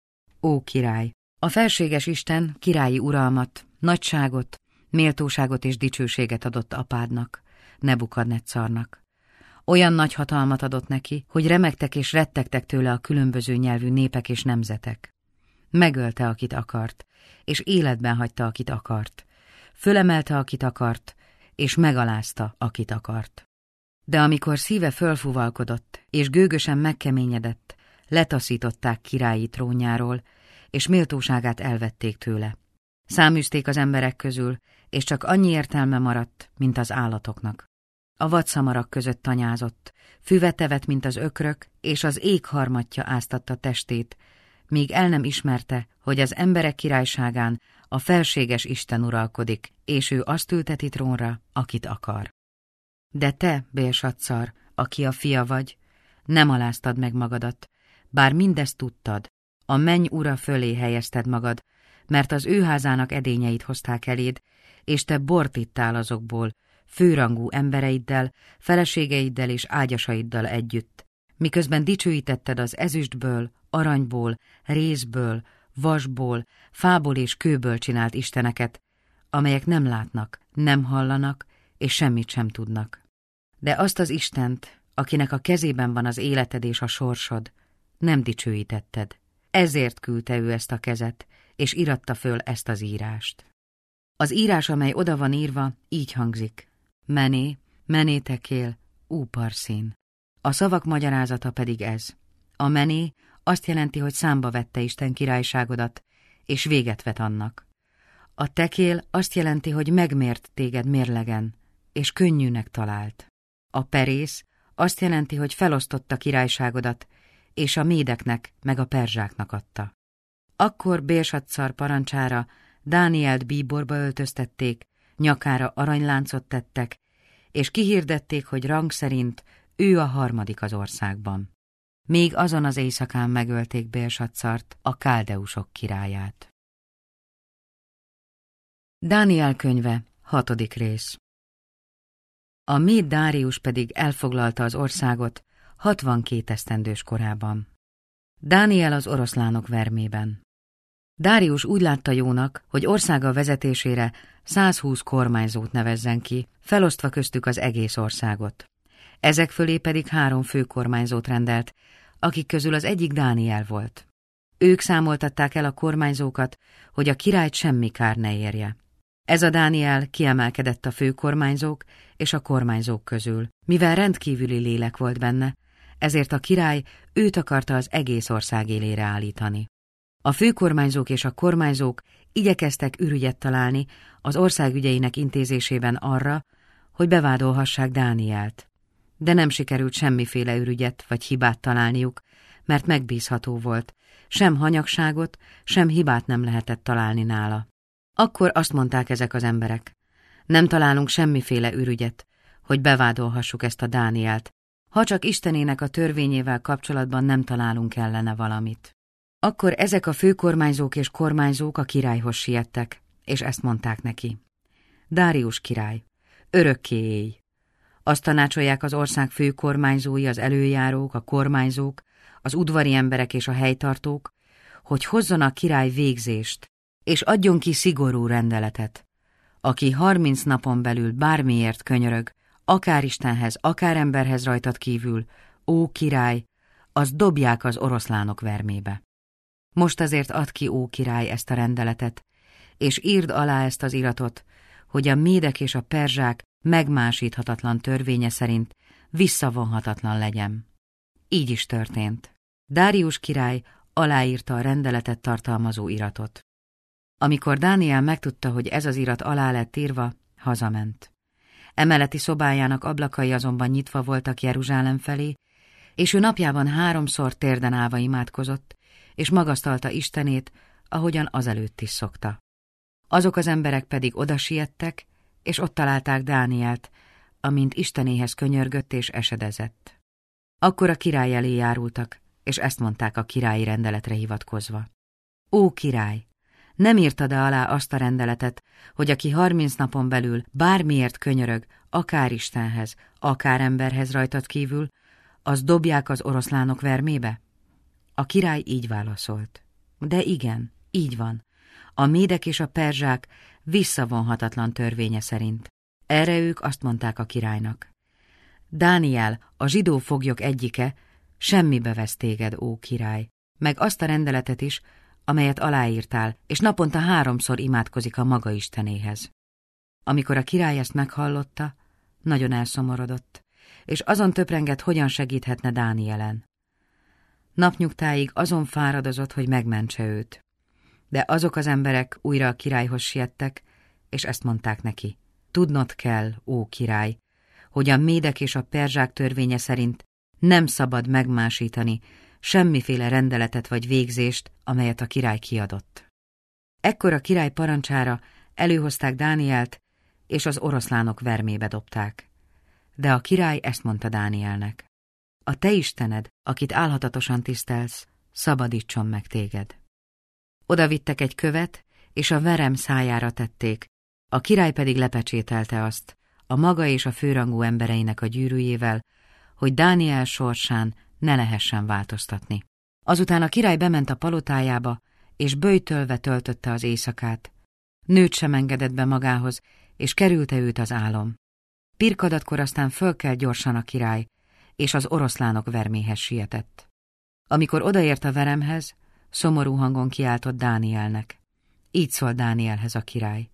Ó, király! A felséges Isten királyi uralmat, nagyságot, méltóságot és dicsőséget adott apádnak, Nebukadnetzarnak. Olyan nagy hatalmat adott neki, hogy remegtek és rettegtek tőle a különböző nyelvű népek és nemzetek. Megölte, akit akart, és életben hagyta, akit akart. Fölemelte, akit akart, és megalázta, akit akart. De amikor szíve fölfuvalkodott, és gőgösen megkeményedett, letaszították királyi trónjáról, és méltóságát elvették tőle. Száműzték az emberek közül, és csak annyi értelme maradt, mint az állatoknak. A vadszamarak között tanyázott, füvet evett, mint az ökrök, és az ég harmatja áztatta testét, míg el nem ismerte, hogy az emberek királyságán a felséges Isten uralkodik, és ő azt ülteti trónra, akit akar. De te, Bélsaccar, aki a fia vagy, nem aláztad meg magadat, bár mindezt tudtad, a menny ura fölé helyezted magad, mert az ő házának edényeit hozták eléd, és te bort ittál azokból, főrangú embereiddel, feleségeiddel és ágyasaiddal együtt, miközben dicsőítetted az ezüstből, aranyból, rézből, vasból, fából és kőből csinált isteneket, amelyek nem látnak, nem hallanak, és semmit sem tudnak. De azt az Istent, akinek a kezében van az életed és a sorsod, nem dicsőítetted. Ezért küldte ő ezt a kezet, és íratta föl ezt az írást. Az írás, amely oda van írva, így hangzik: Mené, mené tekél, úparszín. A szavak magyarázata pedig ez. A mené azt jelenti, hogy számba vette Isten királyságodat, és véget vet annak. A tekél azt jelenti, hogy megmért téged mérlegen, és könnyűnek talált. A perész azt jelenti, hogy felosztotta királyságodat, és a médeknek meg a perzsáknak adta. Akkor Bélsaccar parancsára Dánielt bíborba öltöztették, nyakára aranyláncot tettek, és kihirdették, hogy rang szerint ő a harmadik az országban. Még azon az éjszakán megölték Bélsaccart, a káldeusok királyát. Dániel könyve, hatodik rész. A méd Dárius pedig elfoglalta az országot hatvankét esztendős korában. Dániel az oroszlánok vermében. Dárius úgy látta jónak, hogy országa vezetésére százhúsz kormányzót nevezzen ki, felosztva köztük az egész országot. Ezek fölé pedig három főkormányzót rendelt, akik közül az egyik Dániel volt. Ők számoltatták el a kormányzókat, hogy a királyt semmi kár ne érje. Ez a Dániel kiemelkedett a főkormányzók és a kormányzók közül. Mivel rendkívüli lélek volt benne, ezért a király őt akarta az egész ország élére állítani. A főkormányzók és a kormányzók igyekeztek ürügyet találni az ország ügyeinek intézésében arra, hogy bevádolhassák Dánielt. De nem sikerült semmiféle ürügyet vagy hibát találniuk, mert megbízható volt, sem hanyagságot, sem hibát nem lehetett találni nála. Akkor azt mondták ezek az emberek: nem találunk semmiféle ürügyet, hogy bevádolhassuk ezt a Dánielt, ha csak Istenének a törvényével kapcsolatban nem találunk ellene valamit. Akkor ezek a főkormányzók és kormányzók a királyhoz siettek, és ezt mondták neki: Dárius király, örökké élj! Azt tanácsolják az ország főkormányzói, az előjárók, a kormányzók, az udvari emberek és a helytartók, hogy hozzon a király végzést, és adjon ki szigorú rendeletet. Aki harminc napon belül bármiért könyörög, akár Istenhez, akár emberhez rajtad kívül, ó király, azt dobják az oroszlánok vermébe. Most azért add ki, ó király, ezt a rendeletet, és írd alá ezt az iratot, hogy a médek és a perzsák megmásíthatatlan törvénye szerint visszavonhatatlan legyen. Így is történt. Dárius király aláírta a rendeletet tartalmazó iratot. Amikor Dániel megtudta, hogy ez az irat alá lett írva, hazament. Emeleti szobájának ablakai azonban nyitva voltak Jeruzsálem felé, és ő napjában háromszor térden állva imádkozott, és magasztalta Istenét, ahogyan azelőtt is szokta. Azok az emberek pedig oda siettek, és ott találták Dánielt, amint Istenéhez könyörgött és esedezett. Akkor a király elé járultak, és ezt mondták a királyi rendeletre hivatkozva. Ó király, nem írtad-e alá azt a rendeletet, hogy aki harminc napon belül bármiért könyörög, akár Istenhez, akár emberhez rajtad kívül, az dobják az oroszlánok vermébe? A király így válaszolt. De igen, így van. A médek és a perzsák visszavonhatatlan törvénye szerint. Erre ők azt mondták a királynak. Dániel, a zsidó foglyok egyike, semmibe vesz téged, ó király, meg azt a rendeletet is, amelyet aláírtál, és naponta háromszor imádkozik a maga Istenéhez. Amikor a király ezt meghallotta, nagyon elszomorodott, és azon töprengett, hogyan segíthetne Dánielen. Napnyugtáig azon fáradozott, hogy megmentse őt. De azok az emberek újra a királyhoz siettek, és ezt mondták neki. Tudnod kell, ó király, hogy a médek és a perzsák törvénye szerint nem szabad megmásítani semmiféle rendeletet vagy végzést, amelyet a király kiadott. Ekkor a király parancsára előhozták Dánielt, és az oroszlánok vermébe dobták. De a király ezt mondta Dánielnek. A te Istened, akit álhatatosan tisztelsz, szabadítson meg téged. Oda vittek egy követ, és a verem szájára tették, a király pedig lepecsételte azt, a maga és a főrangú embereinek a gyűrűjével, hogy Dániel sorsán ne lehessen változtatni. Azután a király bement a palotájába, és böjtölve töltötte az éjszakát. Nőt sem engedett be magához, és kerülte őt az álom. Pirkadatkor aztán fölkelt gyorsan a király, és az oroszlánok verméhez sietett. Amikor odaért a veremhez, szomorú hangon kiáltott Dánielnek. Így szólt Dánielhez a király.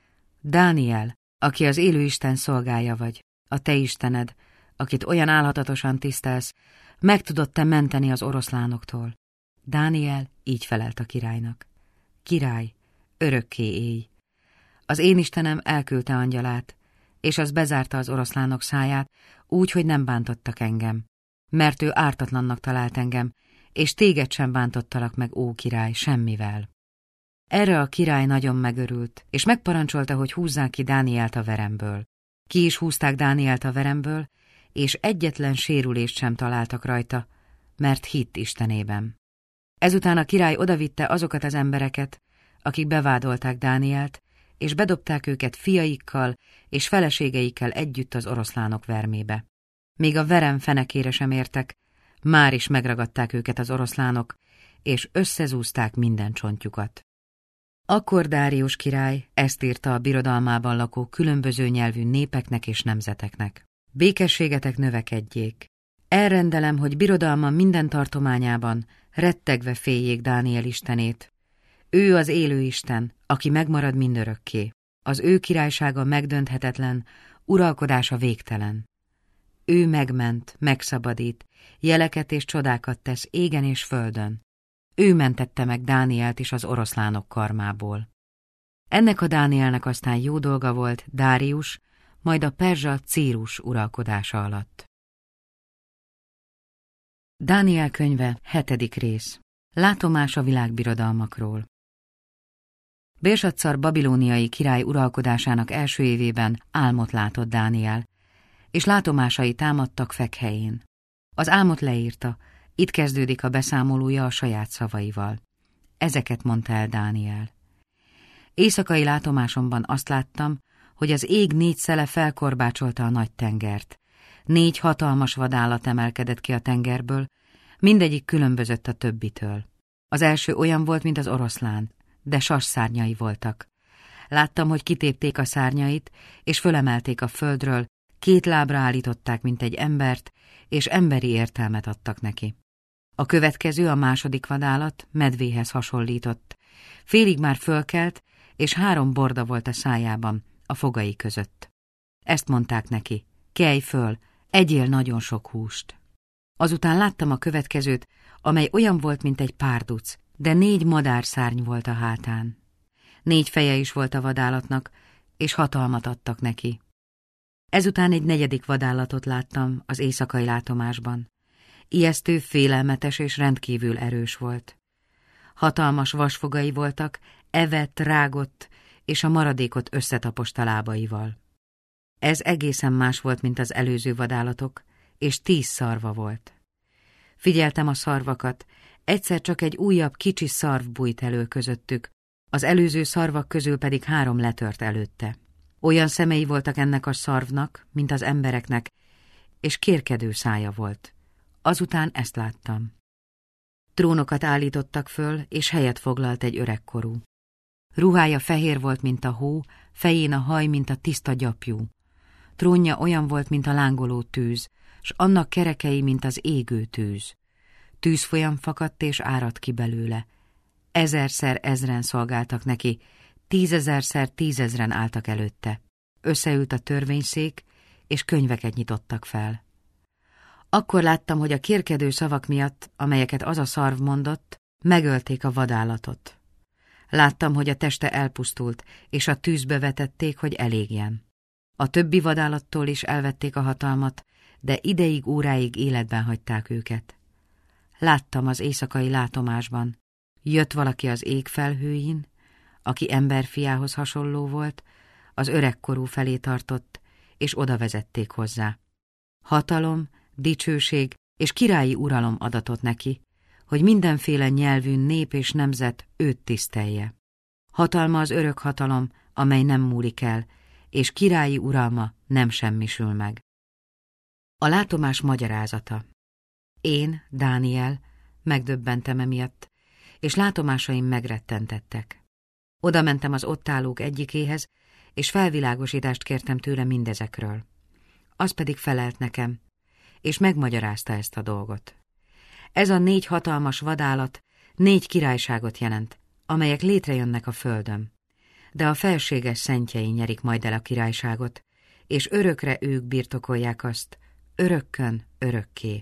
Dániel, aki az élő Isten szolgája vagy, a te Istened, akit olyan álhatatosan tisztelsz, meg tudod te menteni az oroszlánoktól. Dániel így felelt a királynak. Király, örökké élj. Az én Istenem elküldte angyalát, és az bezárta az oroszlánok száját, úgy, hogy nem bántottak engem, mert ő ártatlannak talált engem, és téged sem bántottalak meg, ó király, semmivel. Erre a király nagyon megörült, és megparancsolta, hogy húzzák ki Dánielt a veremből. Ki is húzták Dánielt a veremből, és egyetlen sérülést sem találtak rajta, mert hitt Istenében. Ezután a király odavitte azokat az embereket, akik bevádolták Dánielt, és bedobták őket fiaikkal és feleségeikkel együtt az oroszlánok vermébe. Még a verem fenekére sem értek, már is megragadták őket az oroszlánok, és összezúzták minden csontjukat. Akkor Dárius király ezt írta a birodalmában lakó különböző nyelvű népeknek és nemzeteknek. Békességetek növekedjék. Elrendelem, hogy birodalma minden tartományában rettegve féljék Dániel istenét. Ő az élő Isten, aki megmarad mindörökké. Az ő királysága megdönthetetlen, uralkodása végtelen. Ő megment, megszabadít, jeleket és csodákat tesz égen és földön. Ő mentette meg Dánielt is az oroszlánok karmából. Ennek a Dánielnek aztán jó dolga volt Dárius, majd a perzsa Círus uralkodása alatt. Dániel könyve, hetedik rész. Látomás a világbirodalmakról. Bélsaccar babilóniai király uralkodásának első évében álmot látott Dániel, és látomásai támadtak fekhelyén. Az álmot leírta, itt kezdődik a beszámolója a saját szavaival. Ezeket mondta el Dániel. Éjszakai látomásomban azt láttam, hogy az ég négy szele felkorbácsolta a nagy tengert. Négy hatalmas vadállat emelkedett ki a tengerből, mindegyik különbözött a többitől. Az első olyan volt, mint az oroszlán, de sas szárnyai voltak. Láttam, hogy kitépték a szárnyait, és fölemelték a földről, két lábra állították, mint egy embert, és emberi értelmet adtak neki. A következő, a második vadállat medvéhez hasonlított. Félig már fölkelt, és három borda volt a szájában, a fogai között. Ezt mondták neki: kelj föl, egyél nagyon sok húst. Azután láttam a következőt, amely olyan volt, mint egy párduc, de négy madárszárny volt a hátán. Négy feje is volt a vadállatnak, és hatalmat adtak neki. Ezután egy negyedik vadállatot láttam az éjszakai látomásban. Ijesztő, félelmetes és rendkívül erős volt. Hatalmas vasfogai voltak, evett, rágott, és a maradékot összetaposta lábaival. Ez egészen más volt, mint az előző vadállatok, és tíz szarva volt. Figyeltem a szarvakat, egyszer csak egy újabb kicsi szarv bújt elő közöttük, az előző szarvak közül pedig három letört előtte. Olyan szemei voltak ennek a szarvnak, mint az embereknek, és kérkedő szája volt. Azután ezt láttam. Trónokat állítottak föl, és helyet foglalt egy öregkorú. Ruhája fehér volt, mint a hó, fején a haj, mint a tiszta gyapjú. Trónja olyan volt, mint a lángoló tűz, s annak kerekei, mint az égő tűz. Tűzfolyam fakadt és áradt ki belőle. Ezerszer ezren szolgáltak neki, tízezerszer tízezren álltak előtte. Összeült a törvényszék, és könyveket nyitottak fel. Akkor láttam, hogy a kérkedő szavak miatt, amelyeket az a szarv mondott, megölték a vadállatot. Láttam, hogy a teste elpusztult, és a tűzbe vetették, hogy elégjen. A többi vadállattól is elvették a hatalmat, de ideig, óráig életben hagyták őket. Láttam az éjszakai látomásban. Jött valaki az ég felhőin, aki emberfiához hasonló volt, az öregkorú felé tartott, és oda vezették hozzá. Hatalom, dicsőség és királyi uralom adatott neki, hogy mindenféle nyelvű nép és nemzet őt tisztelje. Hatalma az örök hatalom, amely nem múlik el, és királyi uralma nem semmisül meg. A látomás magyarázata. Én, Dániel, megdöbbentem emiatt, és látomásaim megrettentettek. Oda mentem az ott állók egyikéhez, és felvilágosítást kértem tőle mindezekről. Az pedig felelt nekem, és megmagyarázta ezt a dolgot. Ez a négy hatalmas vadállat négy királyságot jelent, amelyek létrejönnek a földön. De a felséges szentjei nyerik majd el a királyságot, és örökre ők birtokolják azt, örökkön, örökké.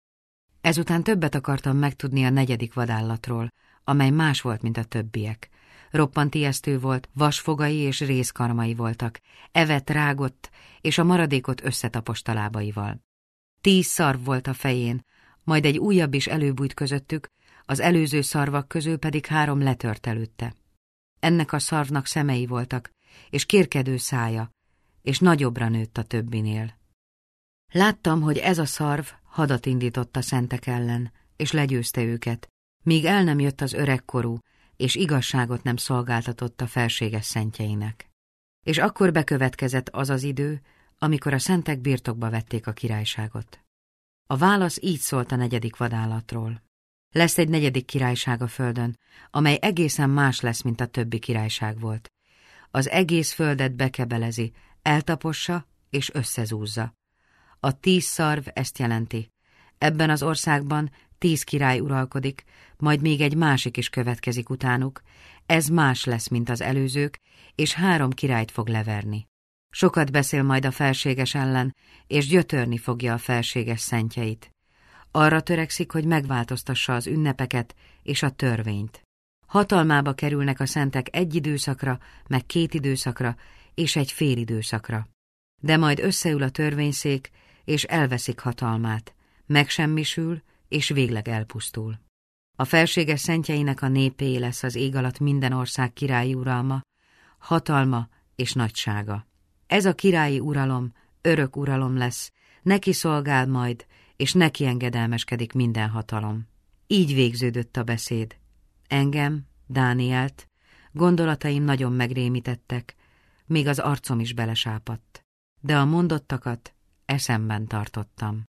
Ezután többet akartam megtudni a negyedik vadállatról, amely más volt, mint a többiek. Roppant ijesztő volt, vasfogai és rézkarmai voltak, evett, rágott, és a maradékot összetaposta lábaival. Tíz szarv volt a fején, majd egy újabb is előbújt közöttük, az előző szarvak közül pedig három letört előtte. Ennek a szarvnak szemei voltak, és kérkedő szája, és nagyobbra nőtt a többinél. Láttam, hogy ez a szarv hadat indított a szentek ellen, és legyőzte őket, míg el nem jött az öregkorú, és igazságot nem szolgáltatott a felséges szentjeinek. És akkor bekövetkezett az az idő, amikor a szentek birtokba vették a királyságot. A válasz így szólt a negyedik vadállatról. Lesz egy negyedik királyság a földön, amely egészen más lesz, mint a többi királyság volt. Az egész földet bekebelezi, eltapossa és összezúzza. A tíz szarv ezt jelenti. Ebben az országban tíz király uralkodik, majd még egy másik is következik utánuk. Ez más lesz, mint az előzők, és három királyt fog leverni. Sokat beszél majd a felséges ellen, és gyötörni fogja a felséges szentjeit. Arra törekszik, hogy megváltoztassa az ünnepeket és a törvényt. Hatalmába kerülnek a szentek egy időszakra, meg két időszakra, és egy fél időszakra. De majd összeül a törvényszék, és elveszik hatalmát, megsemmisül, és végleg elpusztul. A felséges szentjeinek a népé lesz az ég alatt minden ország királyi uralma, hatalma és nagysága. Ez a királyi uralom örök uralom lesz, neki szolgál majd, és neki engedelmeskedik minden hatalom. Így végződött a beszéd. Engem, Dánielt, gondolataim nagyon megrémítettek, még az arcom is belesápadt, de a mondottakat eszemben tartottam.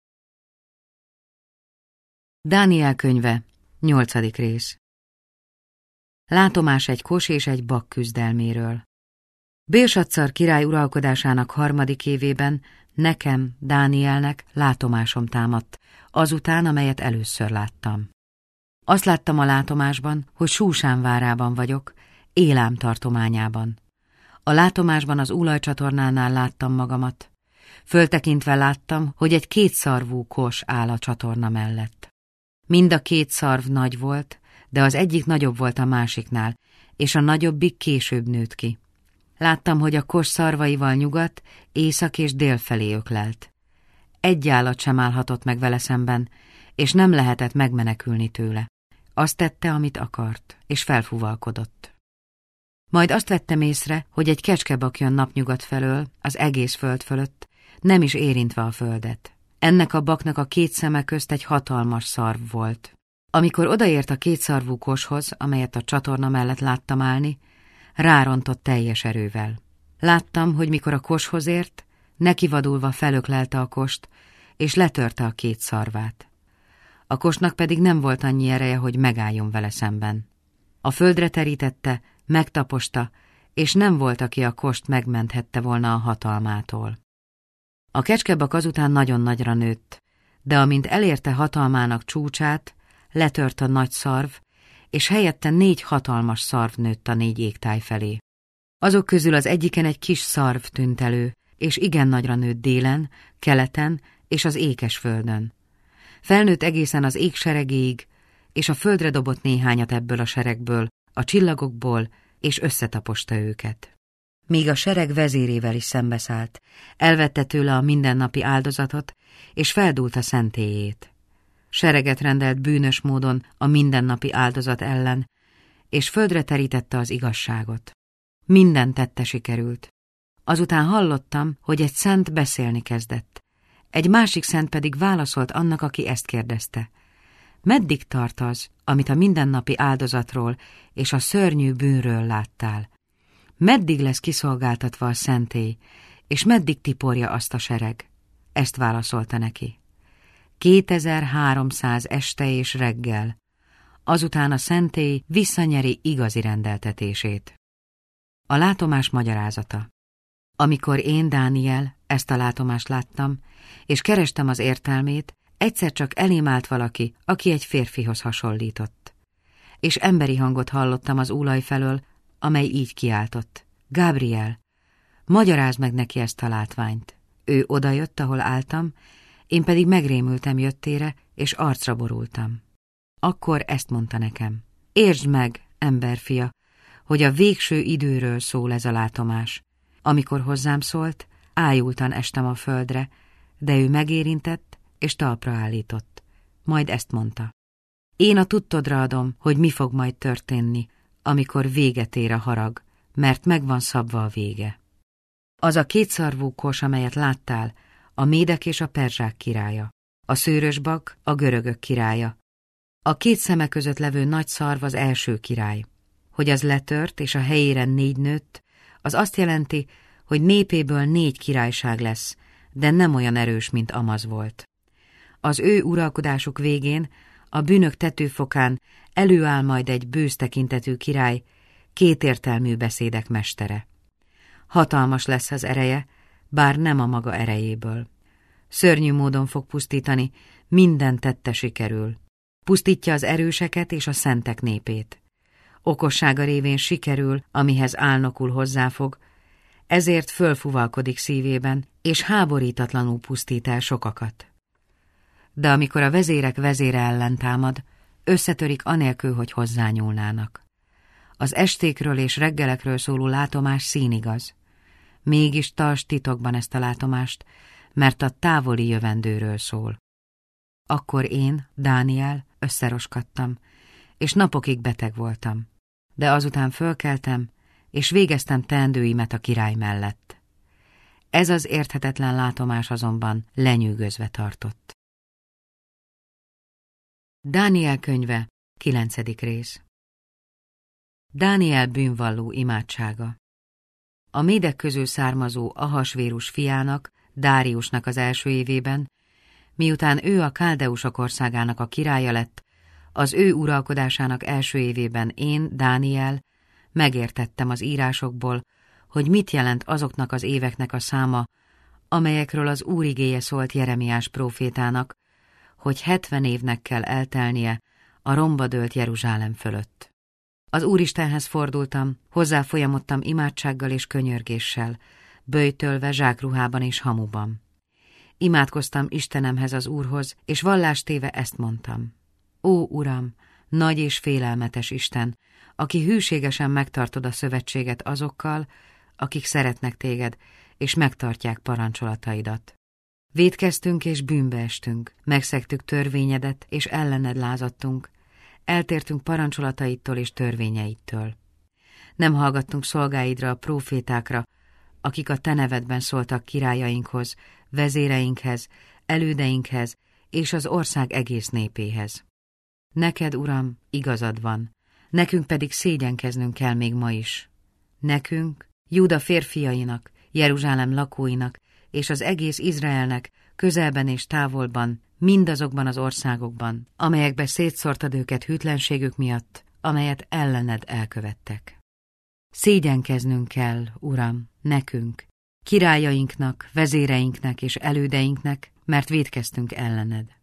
Dániel könyve, nyolcadik rész. Látomás egy kos és egy bak küzdelméről. Bélsaccar király uralkodásának harmadik évében nekem, Dánielnek látomásom támadt, azután, amelyet először láttam. Azt láttam a látomásban, hogy Súsán várában vagyok, Élám tartományában. A látomásban az olajcsatornánál láttam magamat. Föltekintve láttam, hogy egy kétszarvú kos áll a csatorna mellett. Mind a két szarv nagy volt, de az egyik nagyobb volt a másiknál, és a nagyobbik később nőtt ki. Láttam, hogy a kos szarvaival nyugat, észak és dél felé öklelt. Egy állat sem állhatott meg vele szemben, és nem lehetett megmenekülni tőle. Azt tette, amit akart, és felfúvalkodott. Majd azt vettem észre, hogy egy kecskebak jön napnyugat felől, az egész föld fölött, nem is érintve a földet. Ennek a baknak a két szeme közt egy hatalmas szarv volt. Amikor odaért a kétszarvú koshoz, amelyet a csatorna mellett láttam állni, rárontott teljes erővel. Láttam, hogy mikor a koshoz ért, nekivadulva felöklelte a kost, és letörte a két szarvát. A kosnak pedig nem volt annyi ereje, hogy megálljon vele szemben. A földre terítette, megtaposta, és nem volt, aki a kost megmenthette volna a hatalmától. A kecskebak azután nagyon nagyra nőtt, de amint elérte hatalmának csúcsát, letört a nagy szarv, és helyette négy hatalmas szarv nőtt a négy égtáj felé. Azok közül az egyiken egy kis szarv tűnt elő, és igen nagyra nőtt délen, keleten és az ékes földön. Felnőtt egészen az ég seregéig, és a földre dobott néhányat ebből a seregből, a csillagokból, és összetaposta őket. Míg a sereg vezérével is szembeszállt, elvette tőle a mindennapi áldozatot, és feldúlt a szentélyét. Sereget rendelt bűnös módon a mindennapi áldozat ellen, és földre terítette az igazságot. Minden tette sikerült. Azután hallottam, hogy egy szent beszélni kezdett. Egy másik szent pedig válaszolt annak, aki ezt kérdezte. Meddig tart az, amit a mindennapi áldozatról és a szörnyű bűnről láttál? Meddig lesz kiszolgáltatva a szentély, és meddig tiporja azt a sereg? Ezt válaszolta neki. kétezer-háromszáz este és reggel, azután a szentély visszanyeri igazi rendeltetését. A látomás magyarázata. Amikor én, Dániel, ezt a látomást láttam, és kerestem az értelmét, egyszer csak elém állt valaki, aki egy férfihoz hasonlított. És emberi hangot hallottam az ólaj felől, amely így kiáltott. Gábriel, magyarázd meg neki ezt a látványt. Ő odajött, ahol álltam, én pedig megrémültem jöttére, és arcra borultam. Akkor ezt mondta nekem. Értsd meg, emberfia, hogy a végső időről szól ez a látomás. Amikor hozzám szólt, ájultan estem a földre, de ő megérintett, és talpra állított. Majd ezt mondta. Én a tudtodra adom, hogy mi fog majd történni, amikor véget ér a harag, mert megvan szabva a vége. Az a kétszarvú kos, amelyet láttál, a médek és a perzsák királya, a szőrös bak a görögök királya. A két szeme között levő nagy szarv az első király. Hogy az letört és a helyére négy nőtt, az azt jelenti, hogy népéből négy királyság lesz, de nem olyan erős, mint amaz volt. Az ő uralkodásuk végén, a bűnök tetőfokán előáll majd egy bősz tekintetű király, kétértelmű beszédek mestere. Hatalmas lesz az ereje, bár nem a maga erejéből. Szörnyű módon fog pusztítani, minden tette sikerül. Pusztítja az erőseket és a szentek népét. Okossága révén sikerül, amihez álnokul hozzáfog, ezért fölfuvalkodik szívében, és háborítatlanul pusztít el sokakat. De amikor a vezérek vezére ellen támad, összetörik anélkül, hogy hozzányúlnának. Az estékről és reggelekről szóló látomás színigaz. Mégis tartsd titokban ezt a látomást, mert a távoli jövendőről szól. Akkor én, Dániel, összeroskadtam, és napokig beteg voltam. De azután fölkeltem, és végeztem teendőimet a király mellett. Ez az érthetetlen látomás azonban lenyűgözve tartott. Dániel könyve, kilencedik rész. Dániel bűnvalló imádsága. A médek közül származó Ahasvérus fiának, Dáriusnak az első évében, miután ő a Káldeusok országának a királya lett, az ő uralkodásának első évében én, Dániel, megértettem az írásokból, hogy mit jelent azoknak az éveknek a száma, amelyekről az Úr igéje szólt Jeremiás prófétának, hogy hetven évnek kell eltelnie a romba dőlt Jeruzsálem fölött. Az Úristenhez fordultam, hozzá folyamodtam imádsággal és könyörgéssel, böjtölve, zsákruhában és hamuban. Imádkoztam Istenemhez, az Úrhoz, és vallástéve ezt mondtam. Ó, Uram, nagy és félelmetes Isten, aki hűségesen megtartod a szövetséget azokkal, akik szeretnek téged, és megtartják parancsolataidat. Vétkeztünk és bűnbe estünk, megszegtük törvényedet, és ellened lázadtunk, eltértünk parancsolataidtól és törvényeidtől. Nem hallgattunk szolgáidra, a prófétákra, akik a te nevedben szóltak királyainkhoz, vezéreinkhez, elődeinkhez és az ország egész népéhez. Neked, Uram, igazad van, nekünk pedig szégyenkeznünk kell még ma is. Nekünk, Júda férfiainak, Jeruzsálem lakóinak és az egész Izraelnek közelben és távolban, mindazokban az országokban, amelyekbe szétszórtad őket hűtlenségük miatt, amelyet ellened elkövettek. Szégyenkeznünk kell, Uram, nekünk, királyainknak, vezéreinknek és elődeinknek, mert vétkeztünk ellened.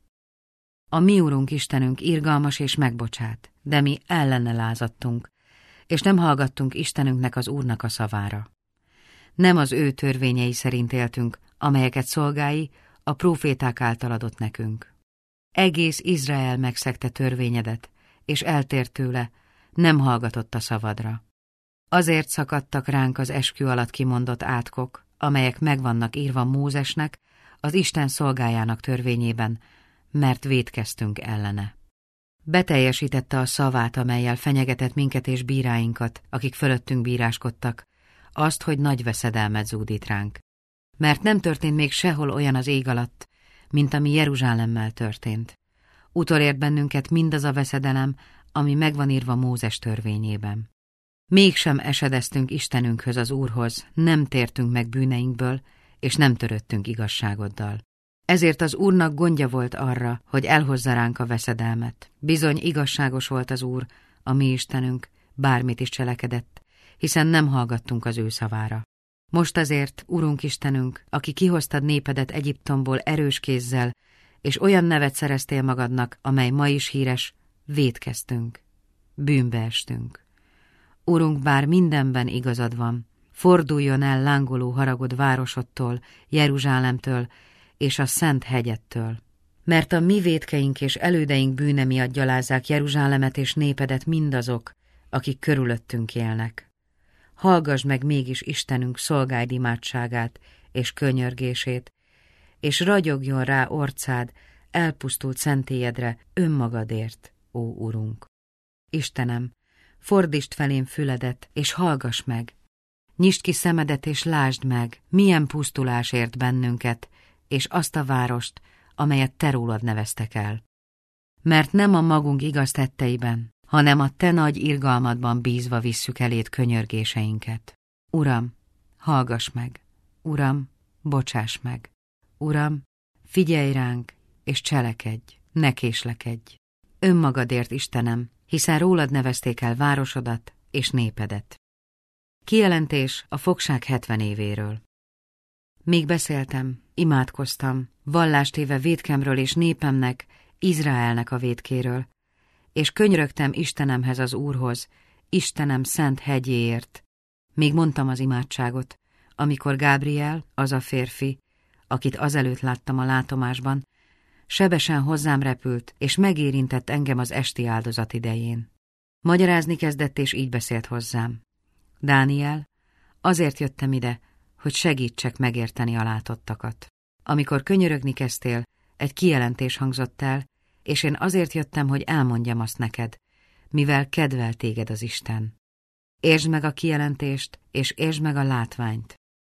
A mi Urunk Istenünk irgalmas és megbocsát, de mi ellene lázadtunk, és nem hallgattunk Istenünknek, az Úrnak a szavára. Nem az ő törvényei szerint éltünk, amelyeket szolgái, a próféták által adott nekünk. Egész Izrael megszegte törvényedet, és eltért tőle, nem hallgatott a szavadra. Azért szakadtak ránk az eskü alatt kimondott átkok, amelyek megvannak írva Mózesnek, az Isten szolgájának törvényében, mert vétkeztünk ellene. Beteljesítette a szavát, amellyel fenyegetett minket és bíráinkat, akik fölöttünk bíráskodtak, azt, hogy nagy veszedelmet zúdít ránk. Mert nem történt még sehol olyan az ég alatt, mint ami Jeruzsálemmel történt. Utolért bennünket mindaz a veszedelem, ami megvan írva Mózes törvényében. Mégsem esedeztünk Istenünkhöz, az Úrhoz, nem tértünk meg bűneinkből, és nem töröttünk igazságoddal. Ezért az Úrnak gondja volt arra, hogy elhozza ránk a veszedelmet. Bizony igazságos volt az Úr, a mi Istenünk, bármit is cselekedett, hiszen nem hallgattunk az ő szavára. Most azért, Urunk Istenünk, aki kihoztad népedet Egyiptomból erős kézzel, és olyan nevet szereztél magadnak, amely ma is híres, vétkeztünk, bűnbe estünk. Urunk, bár mindenben igazad van, forduljon el lángoló haragod városodtól, Jeruzsálemtől és a szent hegyettől. Mert a mi vétkeink és elődeink bűne miatt gyalázzák Jeruzsálemet és népedet mindazok, akik körülöttünk élnek. Hallgass meg mégis Istenünk szolgáid imádságát és könyörgését, és ragyogjon rá orcád elpusztult szentélyedre önmagadért, ó Urunk. Istenem, fordítsd felém füledet, és hallgass meg. Nyisd ki szemedet, és lásd meg, milyen pusztulás ért bennünket, és azt a várost, amelyet te rólad neveztek el. Mert nem a magunk igaz tetteiben, hanem a te nagy irgalmadban bízva visszük eléd könyörgéseinket. Uram, hallgass meg! Uram, bocsáss meg! Uram, figyelj ránk, és cselekedj, ne késlekedj! Önmagadért, Istenem, hiszen rólad nevezték el városodat és népedet. Kijelentés a fogság hetven évéről. Még beszéltem, imádkoztam, vallást téve vétkemről és népemnek, Izraelnek a vétkéről, és könyörögtem Istenemhez, az Úrhoz, Istenem szent hegyéért. Még mondtam az imádságot, amikor Gábriel, az a férfi, akit azelőtt láttam a látomásban, sebesen hozzám repült, és megérintett engem az esti áldozat idején. Magyarázni kezdett, és így beszélt hozzám. Dániel, azért jöttem ide, hogy segítsek megérteni a látottakat. Amikor könyörögni kezdtél, egy kijelentés hangzott el, és én azért jöttem, hogy elmondjam azt neked, mivel kedvel téged az Isten. Értsd meg a kijelentést, és értsd meg a látványt.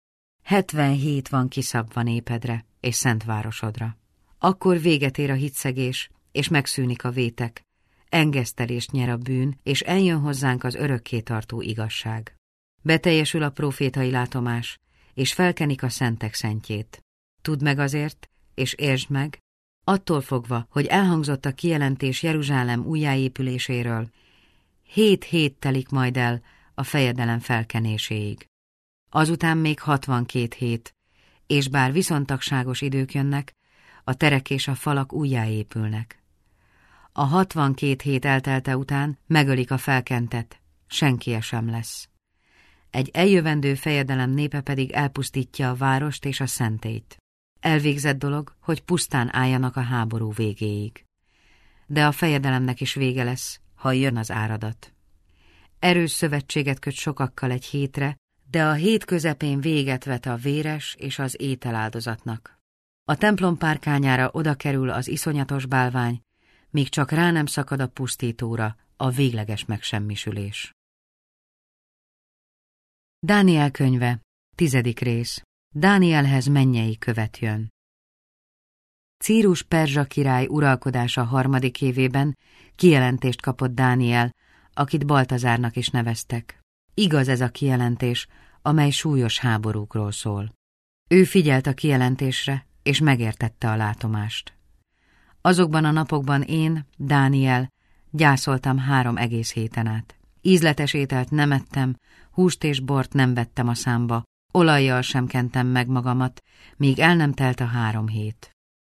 Hetvenhét van kiszabva népedre és szent városodra. Akkor véget ér a hitszegés, és megszűnik a vétek, engesztelést nyer a bűn, és eljön hozzánk az örökkétartó igazság. Beteljesül a prófétai látomás, és felkenik a szentek szentjét. Tudd meg azért, és értsd meg, attól fogva, hogy elhangzott a kijelentés Jeruzsálem újjáépüléséről, hét hét telik majd el a fejedelem felkenéséig. Azután még hatvankét hét, és bár viszontagságos idők jönnek, a terek és a falak újjáépülnek. A hatvankét hét eltelte után megölik a felkentet, senkie sem lesz. Egy eljövendő fejedelem népe pedig elpusztítja a várost és a szentélyt. Elvégzett dolog, hogy pusztán álljanak a háború végéig. De a fejedelemnek is vége lesz, ha jön az áradat. Erős szövetséget köt sokakkal egy hétre, de a hét közepén véget vet a véres és az ételáldozatnak. A templom párkányára oda kerül az iszonyatos bálvány, míg csak rá nem szakad a pusztítóra a végleges megsemmisülés. Dániel könyve, tizedik rész. Dánielhez mennyei követ jön. Círus perzsa király uralkodása harmadik évében kijelentést kapott Dániel, akit Baltazárnak is neveztek. Igaz ez a kijelentés, amely súlyos háborúkról szól. Ő figyelt a kijelentésre, és megértette a látomást. Azokban a napokban én, Dániel, gyászoltam három egész héten át. Ízletes ételt nem ettem, húst és bort nem vettem a számba, olajjal sem kentem meg magamat, míg el nem telt a három hét.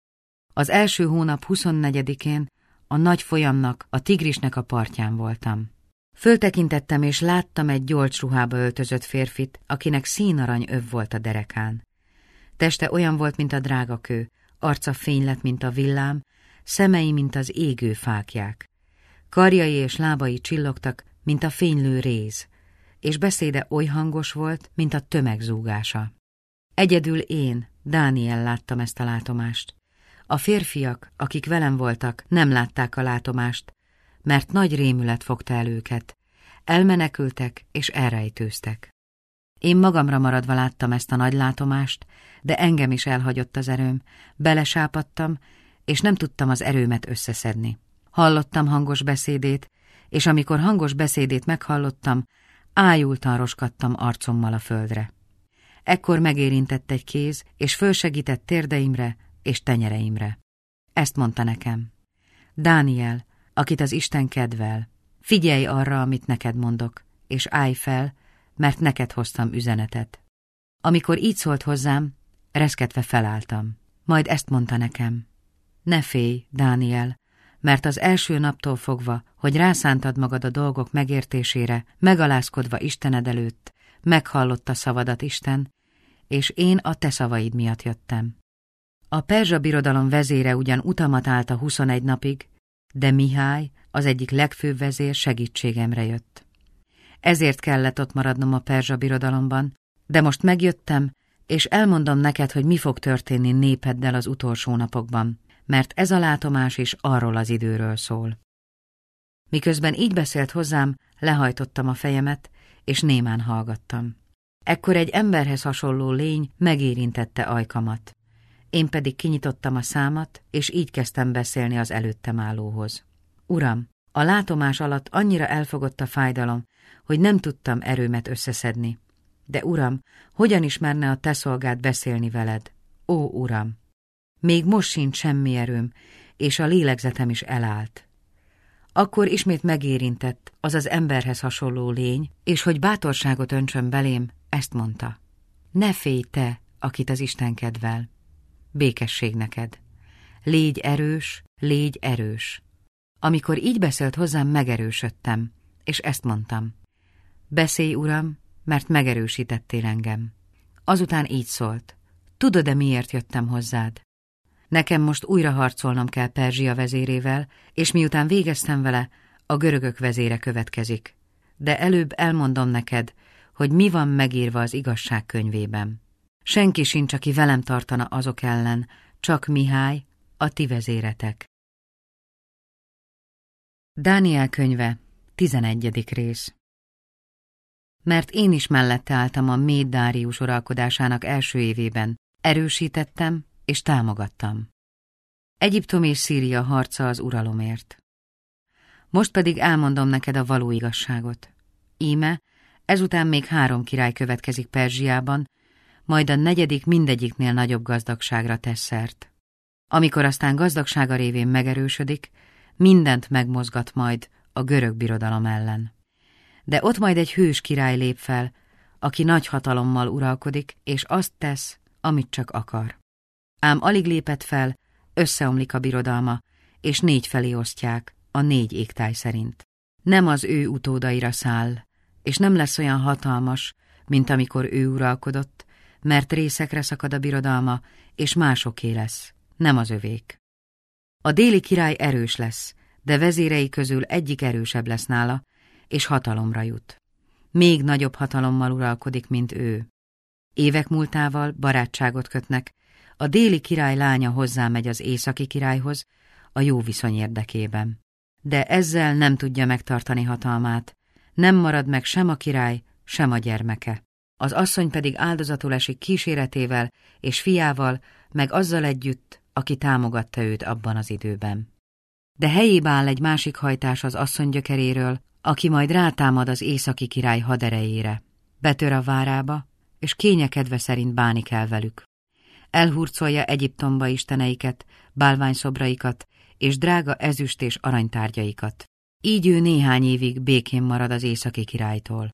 Az első hónap huszonnegyedikén a nagy folyamnak, a Tigrisnek a partján voltam. Föltekintettem, és láttam egy gyolcs ruhába öltözött férfit, akinek színarany öv volt a derekán. Teste olyan volt, mint a drágakő, arca fény lett, mint a villám, szemei, mint az égő fáklyák. Karjai és lábai csillogtak, mint a fénylő réz, és beszéde oly hangos volt, mint a tömeg zúgása. Egyedül én, Dániel láttam ezt a látomást. A férfiak, akik velem voltak, nem látták a látomást, mert nagy rémület fogta el őket. Elmenekültek és elrejtőztek. Én magamra maradva láttam ezt a nagy látomást, de engem is elhagyott az erőm, belesápadtam, és nem tudtam az erőmet összeszedni. Hallottam hangos beszédét, és amikor hangos beszédét meghallottam, ájultan roskadtam arcommal a földre. Ekkor megérintett egy kéz, és fölsegített térdeimre és tenyereimre. Ezt mondta nekem: Dániel, akit az Isten kedvel, figyelj arra, amit neked mondok, és állj fel, mert neked hoztam üzenetet. Amikor így szólt hozzám, reszketve felálltam. Majd ezt mondta nekem: ne félj, Dániel, mert az első naptól fogva, hogy rászántad magad a dolgok megértésére, megalázkodva Istened előtt, meghallotta szavadat Isten, és én a te szavaid miatt jöttem. A perzsa birodalom vezére ugyan utamat állt a huszonegy napig, de Mihály, az egyik legfőbb vezér segítségemre jött. Ezért kellett ott maradnom a perzsa birodalomban, de most megjöttem, és elmondom neked, hogy mi fog történni népeddel az utolsó napokban, mert ez a látomás is arról az időről szól. Miközben így beszélt hozzám, lehajtottam a fejemet, és némán hallgattam. Ekkor egy emberhez hasonló lény megérintette ajkamat. Én pedig kinyitottam a számat, és így kezdtem beszélni az előttem állóhoz. Uram, a látomás alatt annyira elfogott a fájdalom, hogy nem tudtam erőmet összeszedni. De Uram, hogyan ismerne a te szolgád beszélni veled? Ó, Uram! Még most sincs semmi erőm, és a lélegzetem is elállt. Akkor ismét megérintett az az emberhez hasonló lény, és hogy bátorságot öntsön belém, ezt mondta: ne félj te, akit az Isten kedvel. Békesség neked. Légy erős, légy erős. Amikor így beszélt hozzám, megerősödtem, és ezt mondtam: beszélj, Uram, mert megerősítettél engem. Azután így szólt: tudod-e, miért jöttem hozzád? Nekem most újra harcolnom kell Perzsia vezérével, és miután végeztem vele, a görögök vezére következik. De előbb elmondom neked, hogy mi van megírva az igazság könyvében. Senki sincs, aki velem tartana azok ellen, csak Mihály, a ti vezéretek. Dániel könyve, tizenegyedik rész. Mert én is mellette álltam a Méd Dárius uralkodásának első évében, erősítettem és támogattam. Egyiptom és Szíria harca az uralomért. Most pedig elmondom neked a való igazságot. Íme, ezután még három király következik Perzsiában, majd a negyedik mindegyiknél nagyobb gazdagságra tesz szert. Amikor aztán gazdagsága révén megerősödik, mindent megmozgat majd a görög birodalom ellen. De ott majd egy hős király lép fel, aki nagy hatalommal uralkodik, és azt tesz, amit csak akar. Ám alig lépett fel, összeomlik a birodalma, és négy felé osztják, a négy égtáj szerint. Nem az ő utódaira száll, és nem lesz olyan hatalmas, mint amikor ő uralkodott, mert részekre szakad a birodalma, és másoké lesz, nem az övék. A déli király erős lesz, de vezérei közül egyik erősebb lesz nála, és hatalomra jut. Még nagyobb hatalommal uralkodik, mint ő. Évek múltával barátságot kötnek, a déli király lánya hozzámegy az északi királyhoz, a jó viszony érdekében. De ezzel nem tudja megtartani hatalmát, nem marad meg sem a király, sem a gyermeke. Az asszony pedig áldozatul esik kíséretével és fiával, meg azzal együtt, aki támogatta őt abban az időben. De helyébe áll egy másik hajtás az asszony gyökeréről, aki majd rátámad az északi király haderejére. Betör a várába, és kényekedve szerint bánik kell velük. Elhurcolja Egyiptomba isteneiket, bálványszobraikat, és drága ezüst és aranytárgyaikat. Így ő néhány évig békén marad az északi királytól.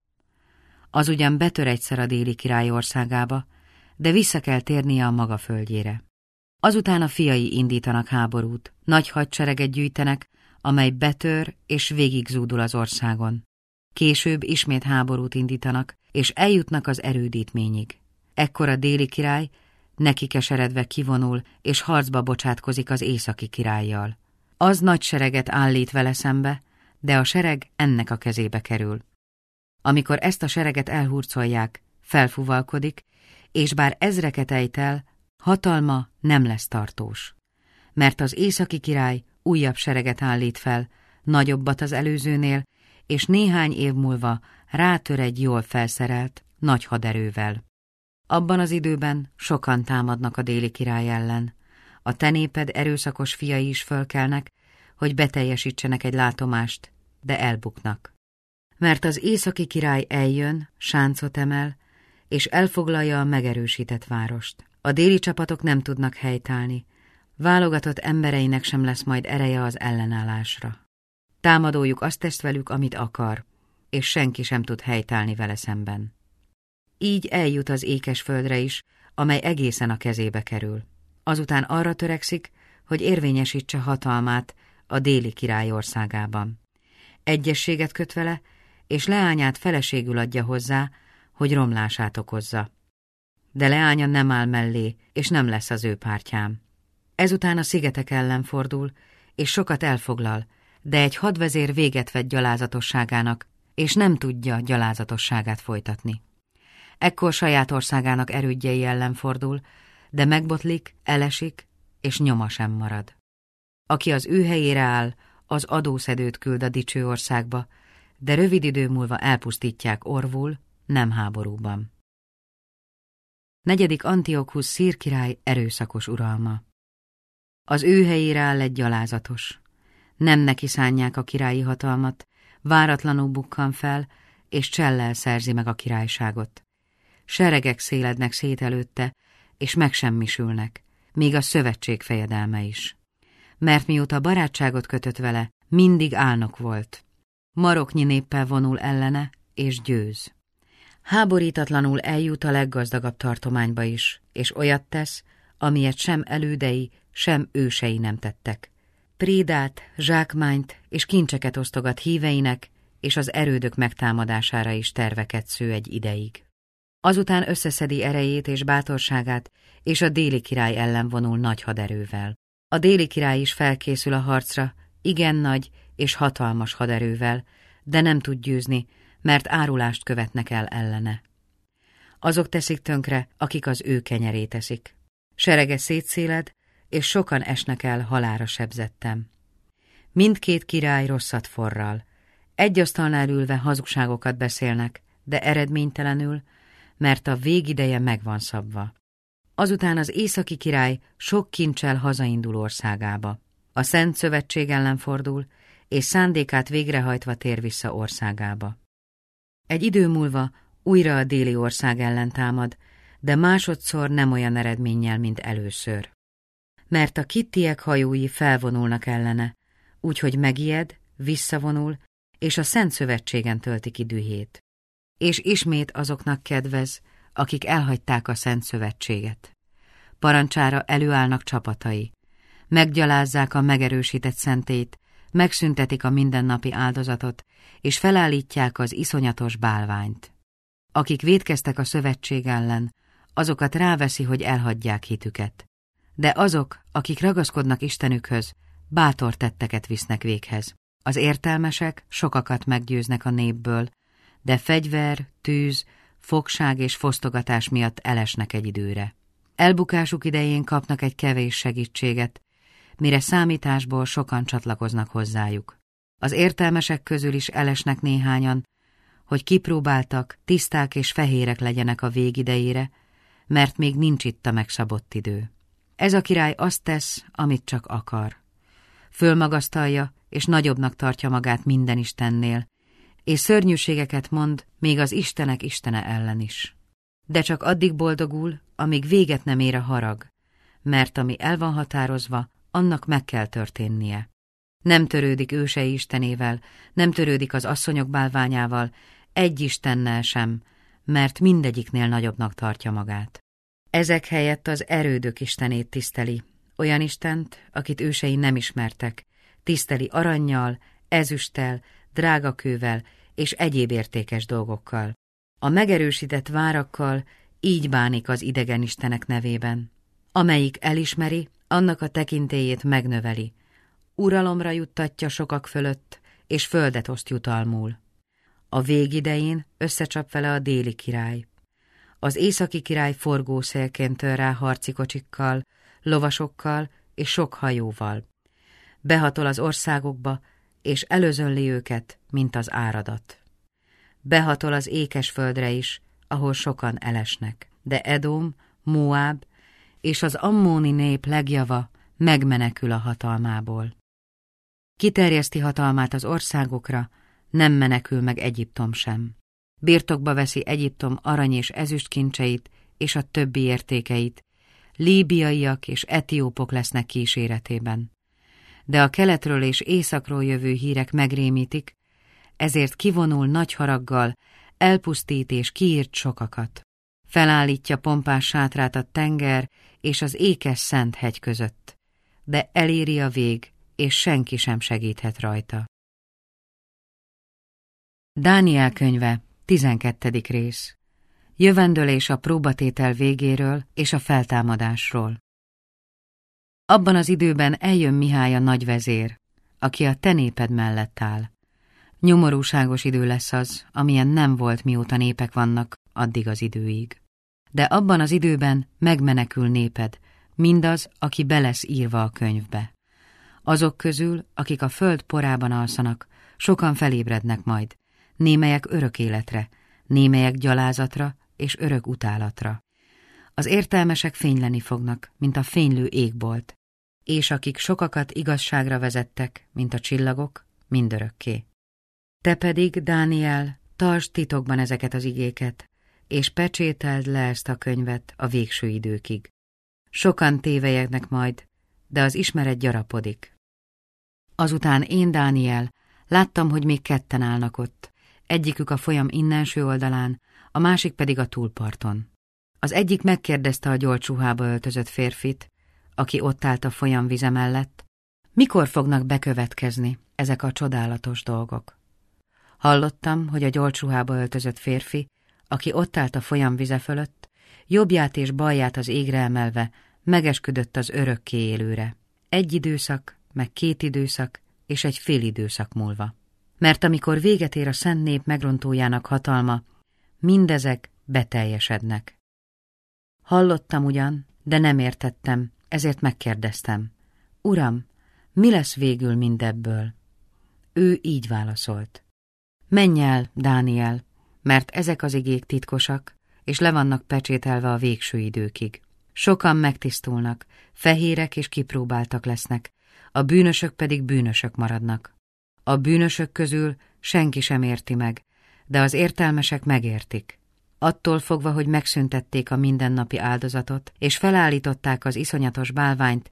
Az ugyan betör egyszer a déli király országába, de vissza kell térnie a maga földjére. Azután a fiai indítanak háborút, nagy hadsereget gyűjtenek, amely betör és végigzúdul az országon. Később ismét háborút indítanak, és eljutnak az erődítményig. Ekkor a déli király neki keseredve kivonul, és harcba bocsátkozik az északi királlyal. Az nagy sereget állít vele szembe, de a sereg ennek a kezébe kerül. Amikor ezt a sereget elhurcolják, felfuvalkodik, és bár ezreket ejt el, hatalma nem lesz tartós. Mert az északi király újabb sereget állít fel, nagyobbat az előzőnél, és néhány év múlva rátör egy jól felszerelt, nagy haderővel. Abban az időben sokan támadnak a déli király ellen. A te néped erőszakos fiai is fölkelnek, hogy beteljesítsenek egy látomást, de elbuknak. Mert az északi király eljön, sáncot emel, és elfoglalja a megerősített várost. A déli csapatok nem tudnak helytállni, válogatott embereinek sem lesz majd ereje az ellenállásra. Támadójuk azt tesz velük, amit akar, és senki sem tud helytállni vele szemben. Így eljut az ékes földre is, amely egészen a kezébe kerül. Azután arra törekszik, hogy érvényesítse hatalmát a déli király országában. Egyességet köt vele, és leányát feleségül adja hozzá, hogy romlását okozza. De leánya nem áll mellé, és nem lesz az ő pártján. Ezután a szigetek ellen fordul, és sokat elfoglal, de egy hadvezér véget vet gyalázatosságának, és nem tudja gyalázatosságát folytatni. Ekkor saját országának erődjei ellen fordul, de megbotlik, elesik, és nyoma sem marad. Aki az ő helyére áll, az adószedőt küld a dicső országba, de rövid idő múlva elpusztítják orvul, nem háborúban. Negyedik Antiokusz szír király erőszakos uralma. Az ő helyére áll egy gyalázatos. Nem neki szánják a királyi hatalmat, váratlanul bukkan fel, és csellel szerzi meg a királyságot. Seregek szélednek szét előtte, és megsemmisülnek, még a szövetség fejedelme is. Mert mióta barátságot kötött vele, mindig álnok volt. Maroknyi néppel vonul ellene, és győz. Háborítatlanul eljut a leggazdagabb tartományba is, és olyat tesz, amilyet sem elődei, sem ősei nem tettek. Prédát, zsákmányt és kincseket osztogat híveinek, és az erődök megtámadására is terveket sző egy ideig. Azután összeszedi erejét és bátorságát, és a déli király ellen vonul nagy haderővel. A déli király is felkészül a harcra, igen nagy és hatalmas haderővel, de nem tud győzni, mert árulást követnek el ellene. Azok teszik tönkre, akik az ő kenyerét eszik. Serege szétszéled, és sokan esnek el halálra sebzettem. Mindkét király rosszat forral. Egy asztalnál ülve hazugságokat beszélnek, de eredménytelenül, mert a végideje meg van szabva. Azután az északi király sok kincsel hazaindul országába. A Szent Szövetség ellen fordul, és szándékát végrehajtva tér vissza országába. Egy idő múlva újra a déli ország ellen támad, de másodszor nem olyan eredménnyel, mint először. Mert a kittiek hajói felvonulnak ellene, úgyhogy megijed, visszavonul, és a Szent Szövetségen tölti ki dühét. És ismét azoknak kedvez, akik elhagyták a Szent Szövetséget. Parancsára előállnak csapatai, meggyalázzák a megerősített szentét, megszüntetik a mindennapi áldozatot, és felállítják az iszonyatos bálványt. Akik vétkeztek a szövetség ellen, azokat ráveszi, hogy elhagyják hitüket. De azok, akik ragaszkodnak Istenükhöz, bátor tetteket visznek véghez. Az értelmesek sokakat meggyőznek a népből, de fegyver, tűz, fogság és fosztogatás miatt elesnek egy időre. Elbukásuk idején kapnak egy kevés segítséget, mire számításból sokan csatlakoznak hozzájuk. Az értelmesek közül is elesnek néhányan, hogy kipróbáltak, tiszták és fehérek legyenek a végidejére, mert még nincs itt a megszabott idő. Ez a király azt tesz, amit csak akar. Fölmagasztalja, és nagyobbnak tartja magát minden istennél, és szörnyűségeket mond még az istenek istene ellen is. De csak addig boldogul, amíg véget nem ér a harag, mert ami el van határozva, annak meg kell történnie. Nem törődik ősei istenével, nem törődik az asszonyok bálványával, egy istennel sem, mert mindegyiknél nagyobbnak tartja magát. Ezek helyett az erődök istenét tiszteli, olyan istent, akit ősei nem ismertek, tiszteli arannyal, ezüsttel, drágakővel és egyéb értékes dolgokkal. A megerősített várakkal így bánik az idegen istenek nevében. Amelyik elismeri, annak a tekintélyét megnöveli. Uralomra juttatja sokak fölött, és földet oszt jutalmul. A végidején összecsap vele a déli király. Az északi király forgószélként tör rá harci kocsikkal, lovasokkal és sok hajóval. Behatol az országokba, és előzönli őket, mint az áradat. Behatol az ékes földre is, ahol sokan elesnek, de Edom, Moáb és az ammóni nép legjava megmenekül a hatalmából. Kiterjeszti hatalmát az országokra, nem menekül meg Egyiptom sem. Birtokba veszi Egyiptom arany és ezüst kincseit és a többi értékeit, líbiaiak és etiópok lesznek kíséretében. De a keletről és északról jövő hírek megrémítik, ezért kivonul nagy haraggal, elpusztít és kiírt sokakat. Felállítja pompás sátrát a tenger és az ékes szent hegy között, de eléri a vég, és senki sem segíthet rajta. Dániel könyve, tizenkettedik rész. Jövendőlés a próbatétel végéről és a feltámadásról. Abban az időben eljön Mihály a nagyvezér, aki a te néped mellett áll. Nyomorúságos idő lesz az, amilyen nem volt, mióta népek vannak, addig az időig. De abban az időben megmenekül néped, mindaz, aki be lesz írva a könyvbe. Azok közül, akik a föld porában alszanak, sokan felébrednek majd, némelyek örök életre, némelyek gyalázatra és örök utálatra. Az értelmesek fényleni fognak, mint a fénylő égbolt, és akik sokakat igazságra vezettek, mint a csillagok, mindörökké. Te pedig, Dániel, tartsd titokban ezeket az igéket, és pecsételd le ezt a könyvet a végső időkig. Sokan tévelyegnek majd, de az ismeret gyarapodik. Azután én, Dániel, láttam, hogy még ketten állnak ott, egyikük a folyam innenső oldalán, a másik pedig a túlparton. Az egyik megkérdezte a gyolcsruhába öltözött férfit, aki ott állt a folyam vize mellett, mikor fognak bekövetkezni ezek a csodálatos dolgok. Hallottam, hogy a gyolcsruhába öltözött férfi, aki ott állt a folyam vize fölött, jobbját és balját az égre emelve, megesküdött az örökké élőre. Egy időszak, meg két időszak, és egy fél időszak múlva. Mert amikor véget ér a szent nép megrontójának hatalma, mindezek beteljesednek. Hallottam ugyan, de nem értettem, ezért megkérdeztem. Uram, mi lesz végül mindebből? Ő így válaszolt. Menj el, Dániel, mert ezek az igék titkosak, és le vannak pecsételve a végső időkig. Sokan megtisztulnak, fehérek és kipróbáltak lesznek, a bűnösök pedig bűnösök maradnak. A bűnösök közül senki sem érti meg, de az értelmesek megértik. Attól fogva, hogy megszüntették a mindennapi áldozatot, és felállították az iszonyatos bálványt,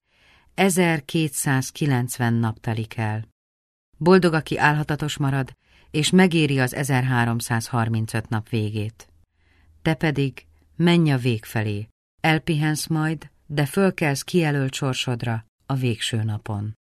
ezerkétszázkilencven nap telik el. Boldog, aki álhatatos marad, és megéri az ezerháromszázharmincöt nap végét. Te pedig menj a vég felé, elpihensz majd, de fölkelsz kijelölt sorsodra a végső napon.